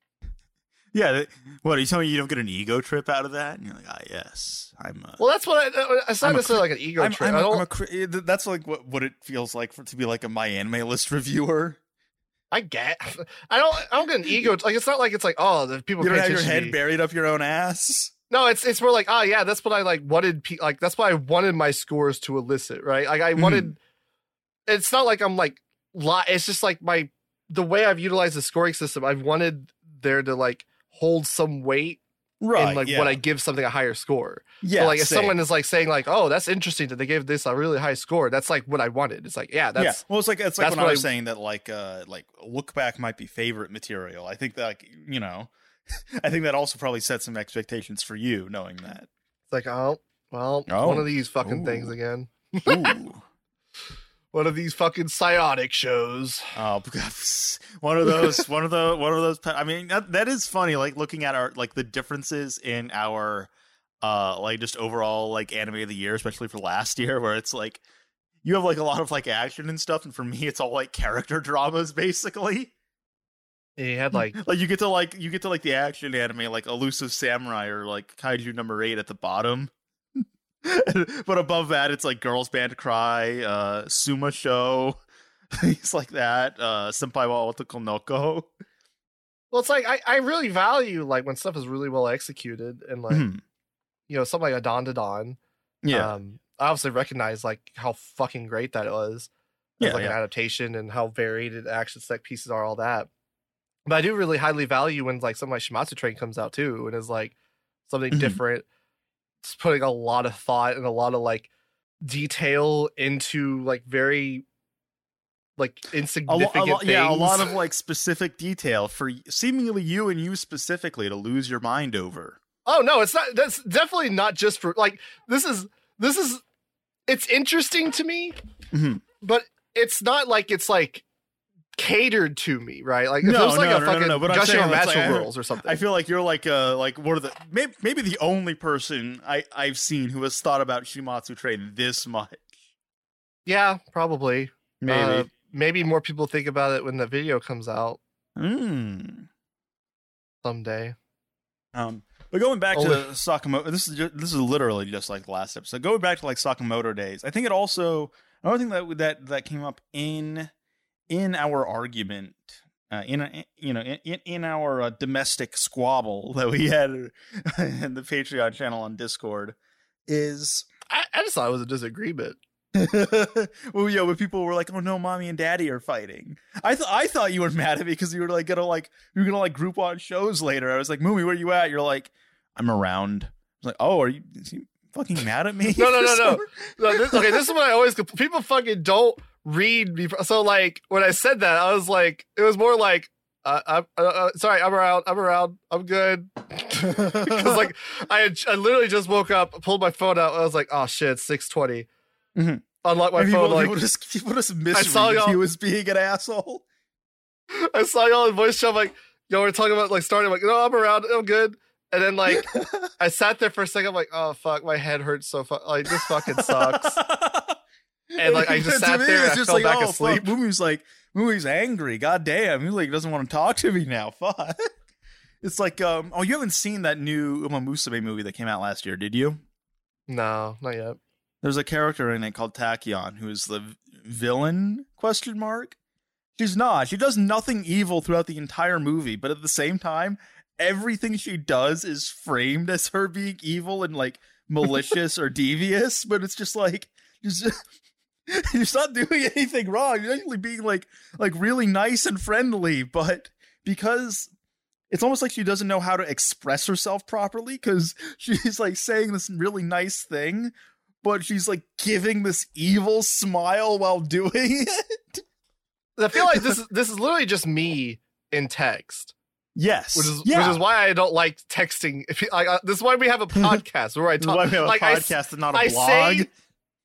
Yeah, what are you telling me? You don't get an ego trip out of that? And you're like, ah, yes, I'm. A, well, that's what I. It's not necessarily like an ego I'm, trip. I'm, I don't, I'm a, that's like what, what it feels like for to be like a My Anime List reviewer. I get. I don't. I don't get an ego. Like it's not like it's like oh, the people. You don't have your to head me. buried up your own ass. No, it's it's more like oh yeah, that's what I like wanted. Pe- like that's what I wanted my scores to elicit, right? Like I wanted. Mm. It's not like I'm like. Li- it's just like my the way I've utilized the scoring system. I've wanted there to like. Hold some weight right in like yeah. when I give something a higher score. Yeah. So like if same. someone is like saying like, oh, that's interesting that they gave this a really high score, that's like what I wanted. It's like, yeah, that's yeah. Well, it's like it's like when I was I, saying that like uh like look back might be favorite material. I think that like, you know, I think that also probably sets some expectations for you knowing that. It's like, oh, well, oh. one of these fucking Ooh. things again. Ooh. One of these fucking psionic shows. Oh, one of those, one of the, one of those. I mean, that, that is funny. Like looking at our, like the differences in our, uh, like just overall like anime of the year, especially for last year, where it's like you have like a lot of like action and stuff, and for me, it's all like character dramas, basically. Yeah, you had like, like you get to like you get to like the action anime, like Elusive Samurai or like Kaiju Number Eight at the bottom. But above that, it's like Girls Band Cry, uh, Suma Show, things like that. Uh, Senpai wa Otoko Noko. Well, it's like I, I really value like when stuff is really well executed and like mm-hmm. you know something like a Don to Don. Yeah, um, I obviously recognize like how fucking great that was. Yeah, like yeah. an adaptation and how varied the action set pieces are, all that. But I do really highly value when like something like Shimatsu Train comes out too, and is like something mm-hmm. different. It's putting a lot of thought and a lot of like detail into like very like insignificant a lo- a lo- things. Yeah, a lot of like specific detail for seemingly you and you specifically to lose your mind over. Oh no, it's not. That's definitely not just for like this is this is it's interesting to me, mm-hmm. but it's not like it's like catered to me, right? Like if no, it was like no, a no, fucking no, no, no. Gushing on Natural like, Girls or something. I feel like you're like uh like one of the maybe, maybe the only person I I've seen who has thought about Shimatsu Train this much. Yeah, probably. Maybe uh, maybe more people think about it when the video comes out. Mm. Someday. Um, but going back Only- to Sakamoto, this is just, this is literally just like the last episode. Going back to like Sakamoto days, I think it also another thing that that that came up in. In our argument, uh, in a, you know, in in our uh, domestic squabble that we had in the Patreon channel on Discord, is I, I just thought it was a disagreement. well, yeah, when people were like, "Oh no, mommy and daddy are fighting," I thought I thought you were mad at me because you were like gonna like you were gonna like group watch shows later. I was like, "Moomy, where you at?" You're like, "I'm around." I was like, "Oh, are you, is you fucking mad at me?" No, no, no, no. no this, okay, this is what I always people fucking don't. Read me. So like when I said that, I was like, it was more like, uh, I'm uh, uh, sorry, I'm around, I'm around, I'm good. Because like I had, I literally just woke up, pulled my phone out, and I was like, oh shit, six twenty. Mm-hmm. Unlock my and phone. People, like people just people just misread he was being an asshole. I saw y'all in voice chat. I'm like, y'all were talking about like starting. I'm like, no, I'm around, I'm good. And then like I sat there for a second. I'm like, oh fuck, my head hurts so fuck. Like this fucking sucks. And like I just sat me, there and I just fell like, back oh, asleep. Moomy's like, Moomy's angry. God damn, he like doesn't want to talk to me now. Fuck. It's like, um, oh, you haven't seen that new Uma Musume movie that came out last year, did you? No, not yet. There's a character in it called Tachyon, who is the v- villain? Question mark. She's not. She does nothing evil throughout the entire movie, but at the same time, everything she does is framed as her being evil and like malicious or devious. But it's just like, just. You're not doing anything wrong. You're actually being like like really nice and friendly, but because it's almost like she doesn't know how to express herself properly because she's like saying this really nice thing, but she's like giving this evil smile while doing it. I feel like this is this is literally just me in text. Yes, which is yeah. which is why I don't like texting. If you, like, uh, this is why we have a podcast where I talk. This is why we have like a podcast I, and not a I blog. Say,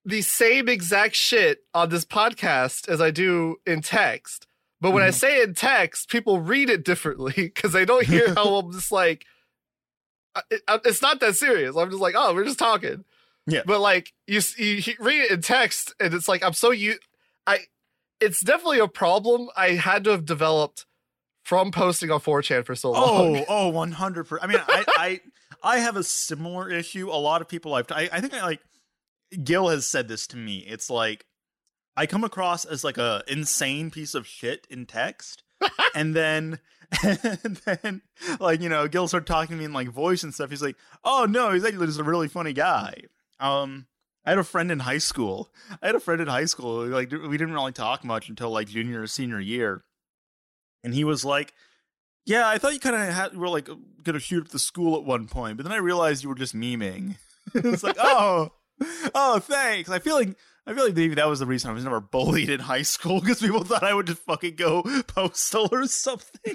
the same exact shit on this podcast as I do in text. But when mm-hmm. I say it in text, people read it differently because they don't hear how I'm just like, it, it's not that serious. I'm just like, oh, we're just talking. Yeah. But like you, you read it in text and it's like, I'm so you, I, it's definitely a problem I had to have developed from posting on four chan for so long. Oh, oh, one hundred percent. I mean, I, I, I have a similar issue. A lot of people I've, I, I think I like, Gil has said this to me. It's like, I come across as like a insane piece of shit in text. and then, and then like, you know, Gil started talking to me in like voice and stuff. He's like, oh no, he's actually just a really funny guy. Um, I had a friend in high school. I had a friend in high school. Like, we didn't really talk much until like junior or senior year. And he was like, yeah, I thought you kind of had, were like going to shoot up the school at one point, but then I realized you were just memeing. It's like, oh, oh, thanks. I feel like, I feel like maybe that was the reason I was never bullied in high school, because people thought I would just fucking go postal or something.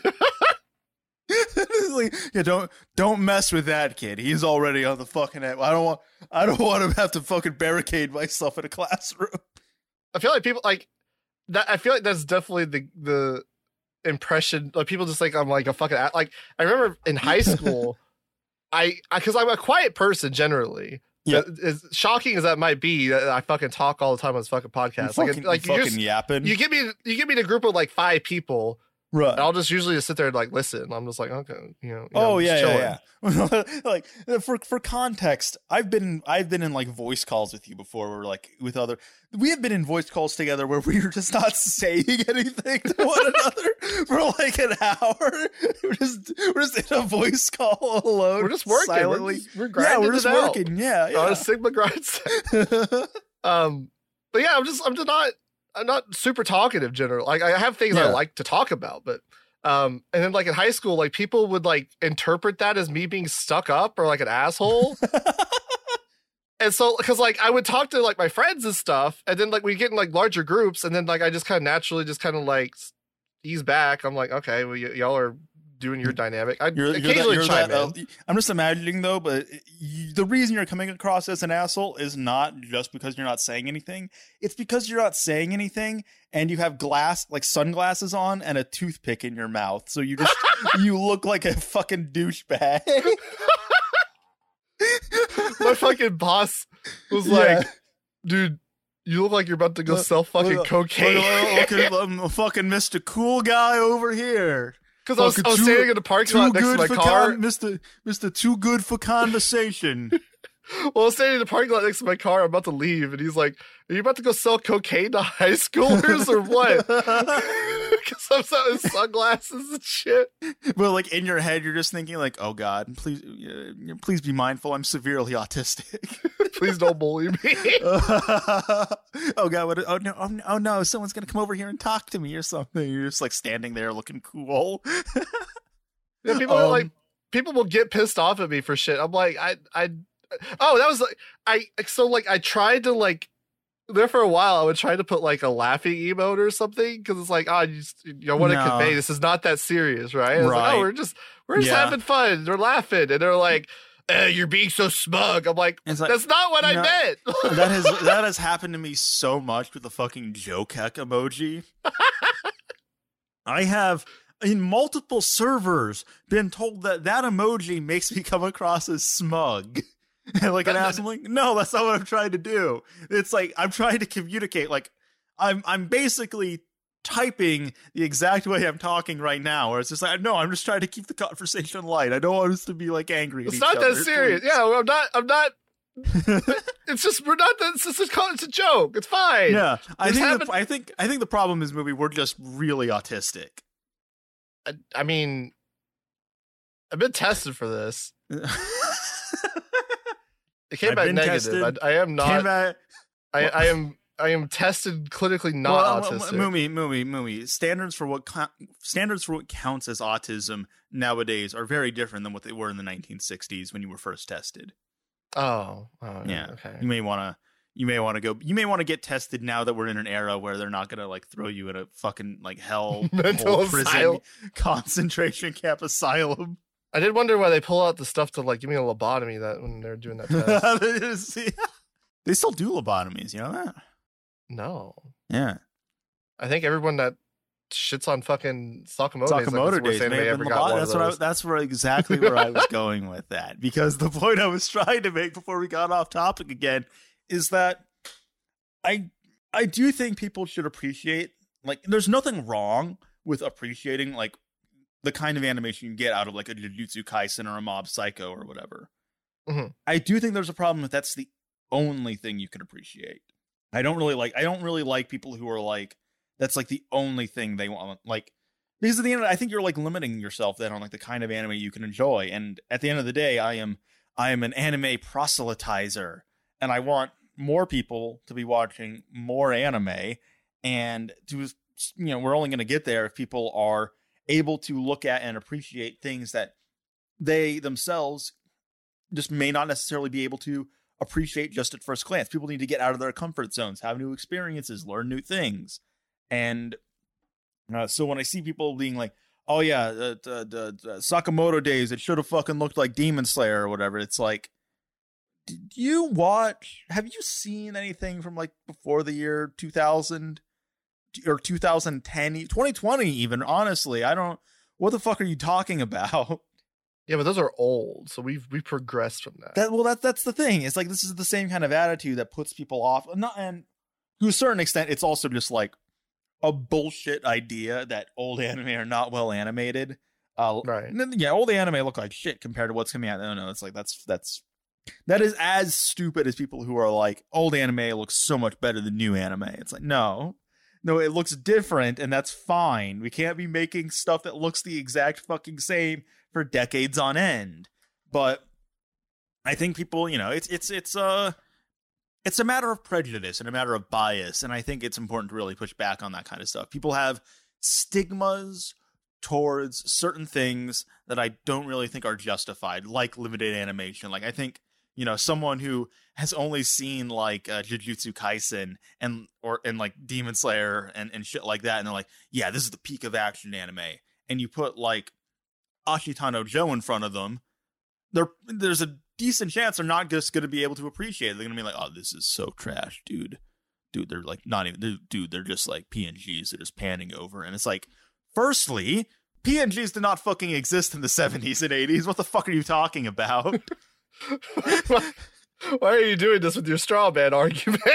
Like, yeah, don't don't mess with that kid. He's already on the fucking end. I don't want I don't want to have to fucking barricade myself in a classroom. I feel like people like that. I feel like that's definitely the the impression. Like people just like I'm like a fucking like. I remember in high school, I because I'm a quiet person generally. Yeah, as shocking as that might be, I fucking talk all the time on this fucking podcast. You like, fucking, like you fucking just, yapping. You give me, you give me the group of like five people, right? And I'll just usually just sit there and like listen. I'm just like, okay, you know. You oh know, yeah, yeah, yeah. Like for for context, I've been I've been in like voice calls with you before. Where like with other, we have been in voice calls together where we were just not saying anything to one another for like an hour. We're just we're just in a voice call alone. We're just working. Silently. We're, just, we're grinding. Yeah, we're just it working. Yeah, yeah. On a Sigma grind set. um, but yeah, I'm just I'm just not I'm not super talkative. General, like I have things yeah. I like to talk about, but. Um, and then like in high school, like people would like interpret that as me being stuck up or like an asshole. And so, cause like I would talk to like my friends and stuff, and then like we get in like larger groups, and then like I just kind of naturally just kind of like ease back. I'm like, okay, well, y- y'all are doing your dynamic. I you're, occasionally you're that, chime you're in. that, uh, I'm just imagining though, but you, the reason you're coming across as an asshole is not just because you're not saying anything. It's because you're not saying anything, and you have glass like sunglasses on and a toothpick in your mouth, so you just you look like a fucking douchebag. My fucking boss was yeah. like, dude, you look like you're about to go look, sell fucking look, cocaine. Look, look, look, I'm fucking Mister Cool Guy over here. Because I was, I was too, standing in the parking lot next to my car. Con- Mister Mister Too Good for Conversation. Well, I was standing in the parking lot next to my car. I'm about to leave. And he's like, are you about to go sell cocaine to high schoolers or what? Because I'm selling sunglasses and shit. Well, like in your head, you're just thinking like, oh God, please, uh, please be mindful. I'm severely autistic. Please don't bully me. uh, oh God, what, oh no, oh no, oh no, someone's going to come over here and talk to me or something. You're just like standing there looking cool. Yeah, people um, are like, people will get pissed off at me for shit. I'm like, I, I, oh, that was like, I, so like, I tried to like, there for a while, I would try to put like a laughing emote or something because it's like, oh, you, just, you know what no. to convey. This is not that serious, right? Right. Like, oh, we're just we're just yeah. having fun. They're laughing, and they're like, eh, "You're being so smug." I'm like, like that's not what I know, meant. that has that has happened to me so much with the fucking Jokek emoji. I have in multiple servers been told that that emoji makes me come across as smug. Like an ass. I'm like, no, that's not what I'm trying to do. It's like I'm trying to communicate. Like I'm I'm basically typing the exact way I'm talking right now, where it's just like, no, I'm just trying to keep the conversation light. I don't want us to be like angry. It's not other, that serious. Please. Yeah, I'm not. I'm not. It's just we're not. It's just it's a joke. It's fine. Yeah, I think. Happen- the, I think. I think the problem is maybe we're just really autistic. I, I mean, I've been tested for this. It came I've back negative. I, I am not. Back, I, I am. I am tested clinically not well, autistic. Moomy, Moomy, Moomy. Standards for what standards for what counts as autism nowadays are very different than what they were in the nineteen sixties when you were first tested. Oh, oh yeah. Okay. You may want to. You may want to go. You may want to get tested now that we're in an era where they're not gonna like throw you in a fucking like hell mental prison asylum. Concentration camp asylum. I did wonder why they pull out the stuff to like give me a lobotomy that when they're doing that test. They still do lobotomies, you know that? No. Yeah. I think everyone that shits on fucking Sakamoto, Sakamoto Days, Days may have been lobotomy. That's what I, that's where exactly where I was going with that. Because the point I was trying to make before we got off topic again is that I I do think people should appreciate, like, there's nothing wrong with appreciating like the kind of animation you get out of like a Jujutsu Kaisen or a Mob Psycho or whatever. Mm-hmm. I do think there's a problem with that's the only thing you can appreciate. I don't really like I don't really like people who are like that's like the only thing they want, like, because at the end, I think you're like limiting yourself then on like the kind of anime you can enjoy. And at the end of the day, I am I am an anime proselytizer, and I want more people to be watching more anime. And to, you know, we're only going to get there if people are able to look at and appreciate things that they themselves just may not necessarily be able to appreciate just at first glance. People need to get out of their comfort zones, have new experiences, learn new things. And uh, so when I see people being like, oh yeah, the, the, the, the Sakamoto Days, it should have fucking looked like Demon Slayer or whatever. It's like, did you watch, have you seen anything from like before the year two thousand or two thousand ten, twenty twenty even? Honestly, I don't, what the fuck are you talking about? Yeah, but those are old, so we've we progressed from that. That well, that that's the thing. It's like this is the same kind of attitude that puts people off. Not, and to a certain extent, it's also just like a bullshit idea that old anime are not well animated. Uh, right? Yeah, old anime look like shit compared to what's coming out. No, no, it's like that's that's that is as stupid as people who are like old anime looks so much better than new anime. It's like no, no, it looks different, and that's fine. We can't be making stuff that looks the exact fucking same for decades on end. But I think people, you know, it's it's it's uh it's a matter of prejudice and a matter of bias, and I think it's important to really push back on that kind of stuff. People have stigmas towards certain things that I don't really think are justified, like limited animation. Like I think, you know, someone who has only seen like uh, Jujutsu Kaisen and or and like Demon Slayer and and shit like that, and they're like, yeah, this is the peak of action anime, and you put like Ashitano Joe in front of them, there there's a decent chance they're not just going to be able to appreciate it. They're going to be like, oh, this is so trash, dude. Dude, they're like not even, they're, dude, they're just like P N Gs. They're just panning over. And it's like, firstly, P N Gs did not fucking exist in the seventies and eighties. What the fuck are you talking about? Why are you doing this with your straw man argument?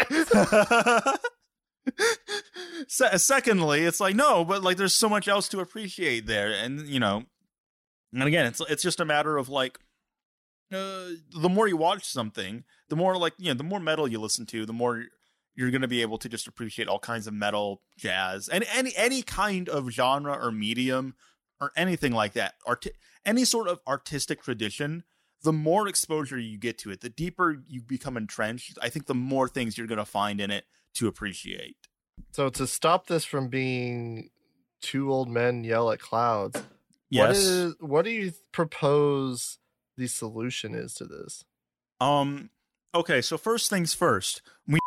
Se- secondly, it's like, no, but like there's so much else to appreciate there. And, you know, and again, it's it's just a matter of like, uh, the more you watch something, the more like, you know, the more metal you listen to, the more you're going to be able to just appreciate all kinds of metal, jazz, and any any kind of genre or medium or anything like that. Art- any sort of artistic tradition, the more exposure you get to it, the deeper you become entrenched, I think the more things you're going to find in it to appreciate. So to stop this from being two old men yell at clouds, yes. what is what do you propose the solution is to this? Um. Okay, so first things first. We.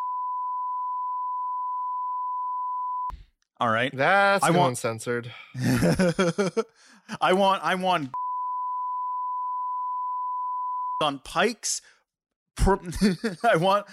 All right. That's I going want censored. I want. I want. On pikes. I want.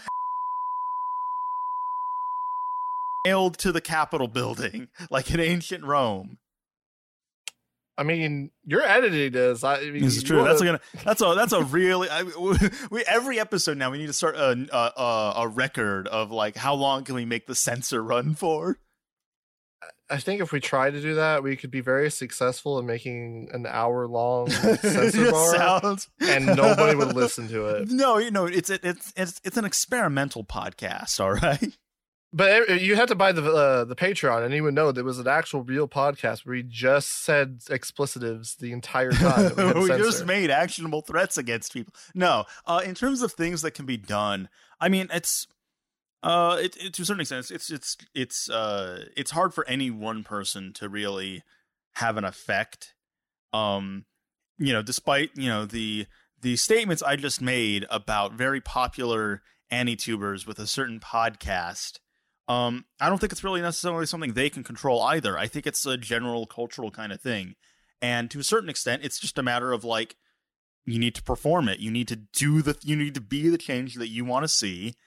Nailed to the Capitol building like in ancient Rome. I mean, you're editing this. I mean, this is true. Wanna... That's a that's a that's a really. I, we every episode now we need to start a, a a record of like how long can we make the censor run for. I think if we try to do that, we could be very successful in making an hour long censor bar, sounds... and nobody would listen to it. No, you know, it's it's it's it's an experimental podcast. All right. But you had to buy the uh, the Patreon, and you would know there was an actual real podcast where we just said explicitives the entire time. That we, we just made actionable threats against people. No, uh, in terms of things that can be done, I mean, it's uh, it, it to a certain extent, it's it's it's uh, it's hard for any one person to really have an effect. Um, you know, despite you know the the statements I just made about very popular Anitubers with a certain podcast. Um, I don't think it's really necessarily something they can control either. I think it's a general cultural kind of thing. And to a certain extent, it's just a matter of like, you need to perform it. You need to do the, you need to be the change that you want to see.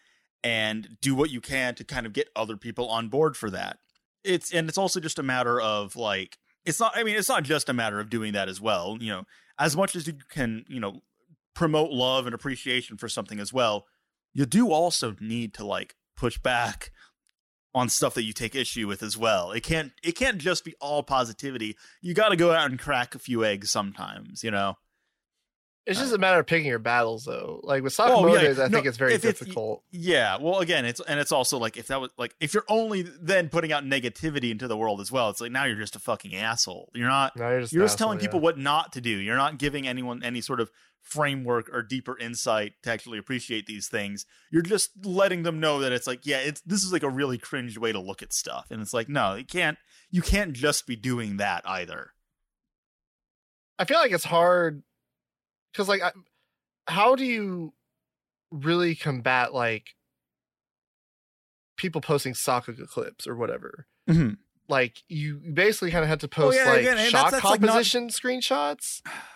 and do what you can to kind of get other people on board for that. It's and it's also just a matter of like it's not I mean it's not just a matter of doing that as well, you know, as much as you can, you know, promote love and appreciation for something as well, you do also need to like push back on stuff that you take issue with as well. It can't it can't just be all positivity. You got to go out and crack a few eggs sometimes, you know. It's just a matter of picking your battles, though. Like with Sakamoto, oh, yeah. I no, think it's very difficult. It's, yeah, well, again, it's and it's also like if that was like if you're only then putting out negativity into the world as well, it's like now you're just a fucking asshole. You're not. No, you're just, you're just asshole, telling yeah. people what not to do. You're not giving anyone any sort of framework or deeper insight to actually appreciate these things. You're just letting them know that it's like, yeah, it's this is like a really cringe way to look at stuff, and it's like, no, you can't. You can't just be doing that either. I feel like it's hard because, like, I. How do you really combat like people posting Sakuga clips or whatever? Mm-hmm. Like you basically kind of had to post oh, yeah, like again, shot that's, that's composition like not... screenshots,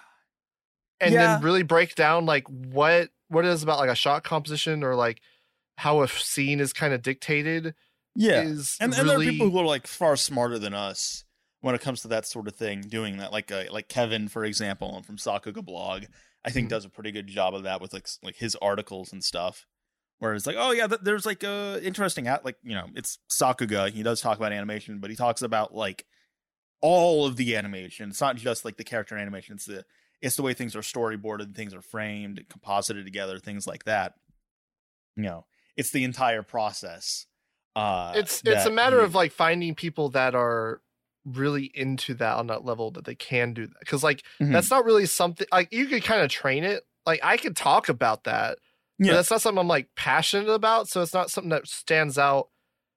and yeah. then really break down like what what it is about like a shot composition or like how a scene is kind of dictated. Yeah, is and, really... and there are people who are like far smarter than us when it comes to that sort of thing, doing that. Like uh, like Kevin, for example, from Sakuga Blog. I think does a pretty good job of that with like like his articles and stuff, where it's like, oh yeah, th- there's like a interesting at like you know it's Sakuga. He does talk about animation, but he talks about like all of the animation. It's not just like the character animation. It's the it's the way things are storyboarded, things are framed, composited together, things like that. You know, it's the entire process. Uh, it's it's a matter you, of like finding people that are really into that on that level that they can do that, because like mm-hmm. that's not really something like you could kind of train it. Like I could talk about that, yeah. but that's not something I'm like passionate about, so it's not something that stands out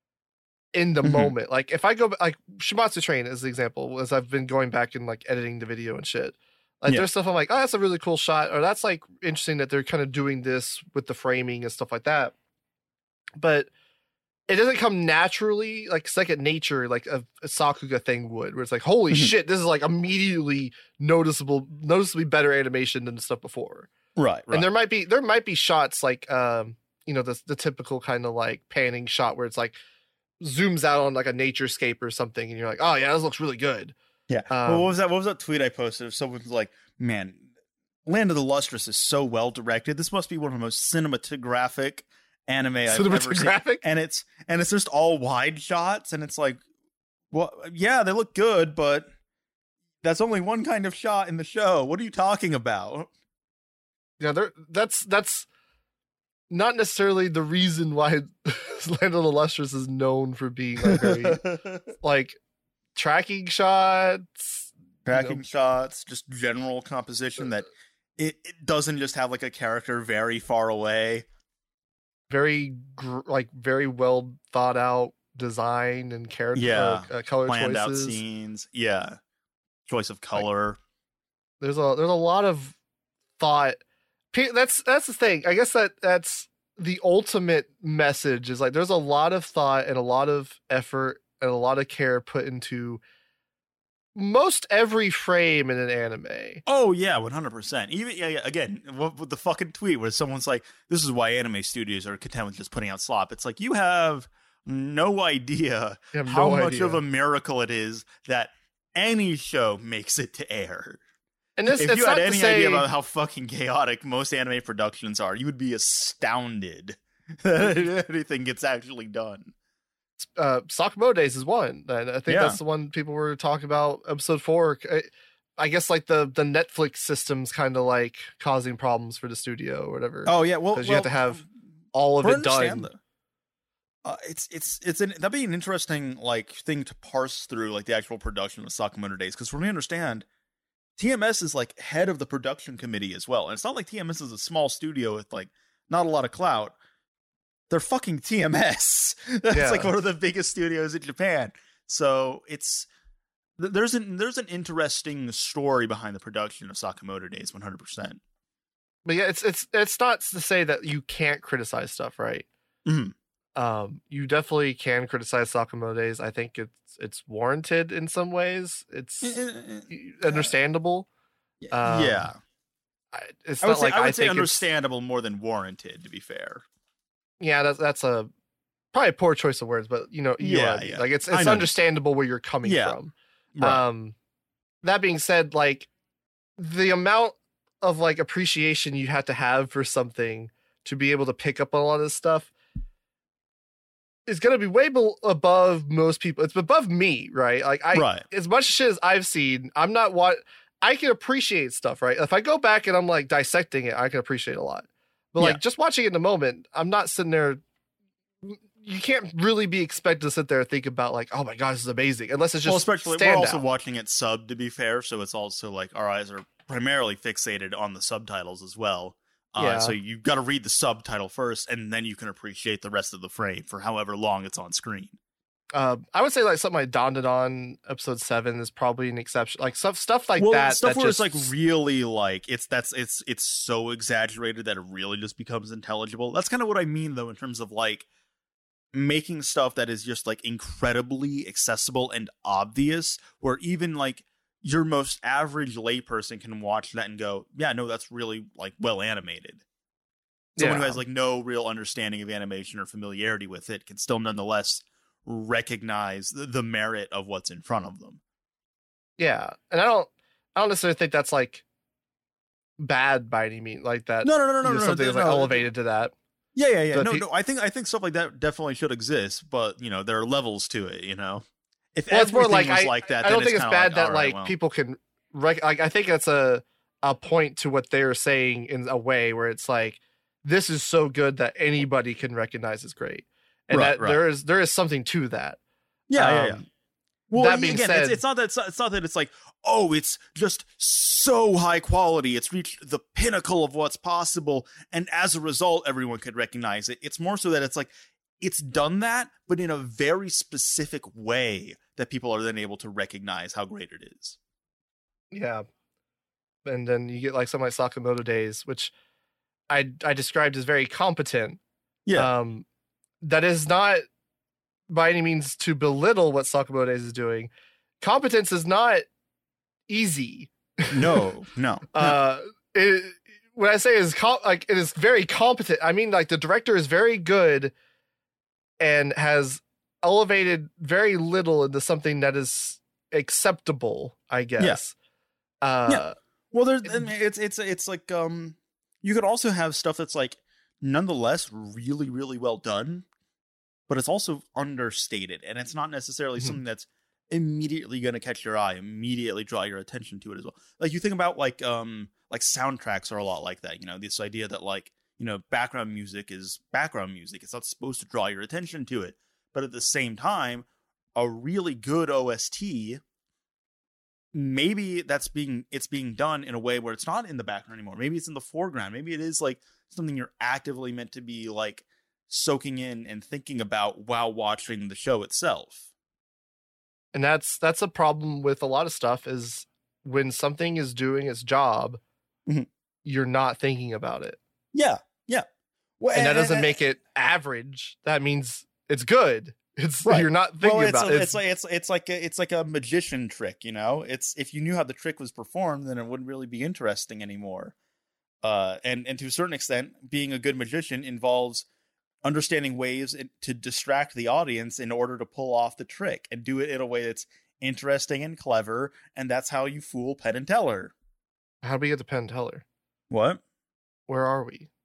in the mm-hmm. moment. Like if I go like Shimatsu Train as an example, as I've been going back and like editing the video and shit, like yeah. there's stuff I'm like, oh, that's a really cool shot, or that's like interesting that they're kind of doing this with the framing and stuff like that, but it doesn't come naturally, like second nature, like a, a Sakuga thing would, where it's like, holy mm-hmm. shit, this is like immediately noticeable, noticeably better animation than the stuff before. Right, right. And there might be there might be shots like, um, you know, the the typical kind of like panning shot where it's like zooms out on like a naturescape or something, and you're like, oh yeah, this looks really good. Yeah. Um, well, what was that? What was that tweet I posted? Someone's like, man, Land of the Lustrous is so well directed. This must be one of the most cinematographic anime I've ever seen, and it's and it's just all wide shots, and it's like, well, yeah, they look good, but that's only one kind of shot in the show. What are you talking about? Yeah, there. That's that's not necessarily the reason why Land of the Lustrous is known for being like very like tracking shots, tracking you know. shots, just general composition that it, it doesn't just have like a character very far away. Very gr- like very well thought out design and character, yeah, uh, color planned choices. out scenes, yeah, choice of color. Like, there's a there's a lot of thought. That's that's the thing. I guess that that's the ultimate message. Is like there's a lot of thought and a lot of effort and a lot of care put into most every frame in an anime. Oh yeah, one hundred percent. Even yeah, yeah again, with the fucking tweet where someone's like, "This is why anime studios are content with just putting out slop." It's like you have no idea have no how idea. much of a miracle it is that any show makes it to air. And this, if it's you had not any to say... idea about how fucking chaotic most anime productions are, you would be astounded that anything gets actually done. Uh, Sakamoto Days is one. And I think yeah. that's the one people were talking about. Episode four. I, I guess like the the Netflix system's kind of like causing problems for the studio or whatever. Oh yeah, well, because well, you have to have all of it done. The, uh, it's it's it's an, that'd be an interesting like thing to parse through, like the actual production of Sakamoto Days, because from what I understand, T M S is like head of the production committee as well, and it's not like T M S is a small studio with like not a lot of clout. They're fucking T M S. That's yeah. like one of the biggest studios in Japan. So it's there's an there's an interesting story behind the production of Sakamoto Days, one hundred percent. But yeah, it's it's it's not to say that you can't criticize stuff, right? Mm-hmm. Um, you definitely can criticize Sakamoto Days. I think it's it's warranted in some ways. It's understandable. Um, yeah, it's I not would say, like I would I say think understandable more than warranted. To be fair. yeah, that's that's a probably a poor choice of words, but you know, you know Yeah, what I mean. yeah. Like it's I it's know. understandable where you're coming Yeah. from. Right. Um, that being said, like the amount of like appreciation you have to have for something to be able to pick up on a lot of this stuff is going to be way be- above most people. It's above me, right? Like I, Right. as much shit as I've seen, I'm not what I can appreciate stuff, right? If I go back and I'm like dissecting it, I can appreciate a lot. But like Yeah. just watching it in the moment, I'm not sitting there. You can't really be expected to sit there and think about like, oh my god, this is amazing, unless it's just Well, especially we're stand also out. watching it sub, to be fair, so it's also like our eyes are primarily fixated on the subtitles as well. Uh, Yeah. So you've got to read the subtitle first, and then you can appreciate the rest of the frame for however long it's on screen. Uh, I would say like something like Dawned on episode seven is probably an exception. Like stuff stuff like well, that. stuff that where just, it's like really like it's that's it's it's so exaggerated that it really just becomes intelligible. That's kind of what I mean though, in terms of like making stuff that is just like incredibly accessible and obvious, where even like your most average layperson can watch that and go, yeah, no, that's really like well animated. Someone Yeah. who has like no real understanding of animation or familiarity with it can still nonetheless recognize the, the merit of what's in front of them. Yeah, and I don't, I don't necessarily think that's like bad by any means. Like that, No, no, no, no, you know, no, no, something no, that's like no. elevated to that. Yeah, yeah, yeah. But No, pe- no. I think I think stuff like that definitely should exist, but you know, there are levels to it. You know, if Well, it's more everything like was I, like that, I don't then think it's kinda bad that all right, like well. people can. Rec- like I think that's a a point to what they're saying in a way where it's like this is so good that anybody can recognize as great, and Right, that right. there is there is something to that. Yeah, yeah, yeah. Um, Well, that being again, said- it's, it's not that it's not, it's not that it's like, oh, it's just so high quality. It's reached the pinnacle of what's possible, and as a result, everyone could recognize it. It's more so that it's like it's done that, but in a very specific way that people are then able to recognize how great it is. Yeah. And then you get like something like Sakamoto Days, which I I described as very competent. Yeah. Um, that is not by any means to belittle what Sakamoto Days is doing. Competence is not easy. No, no. Uh, it, when I say is com- like it is very competent, I mean like the director is very good and has elevated very little into something that is acceptable, I guess. Uh, Yeah. Well, there's I mean, it's it's it's like um you could also have stuff that's like nonetheless really really well done, but it's also understated, and it's not necessarily Mhm. something that's immediately going to catch your eye, immediately draw your attention to it as well. Like you think about like um like soundtracks are a lot like that, you know, this idea that like, you know, background music is background music. It's not supposed to draw your attention to it, but at the same time, a really good O S T, maybe that's being it's being done in a way where it's not in the background anymore. Maybe it's in the foreground. Maybe it is like something you're actively meant to be like soaking in and thinking about while watching the show itself. and that's that's a problem with a lot of stuff is when something is doing its job, Mhm. you're not thinking about it. Yeah, yeah. Well, And that doesn't make it average. That means it's good. It's Right. you're not thinking well, it's, about a, it. it's like it's it's like a, it's like a magician trick, you know. It's if you knew how the trick was performed, then it wouldn't really be interesting anymore. Uh, and and to a certain extent, being a good magician involves understanding ways to distract the audience in order to pull off the trick and do it in a way that's interesting and clever, and that's how you fool Penn and Teller. How do we get to Penn and Teller? What? Where are we?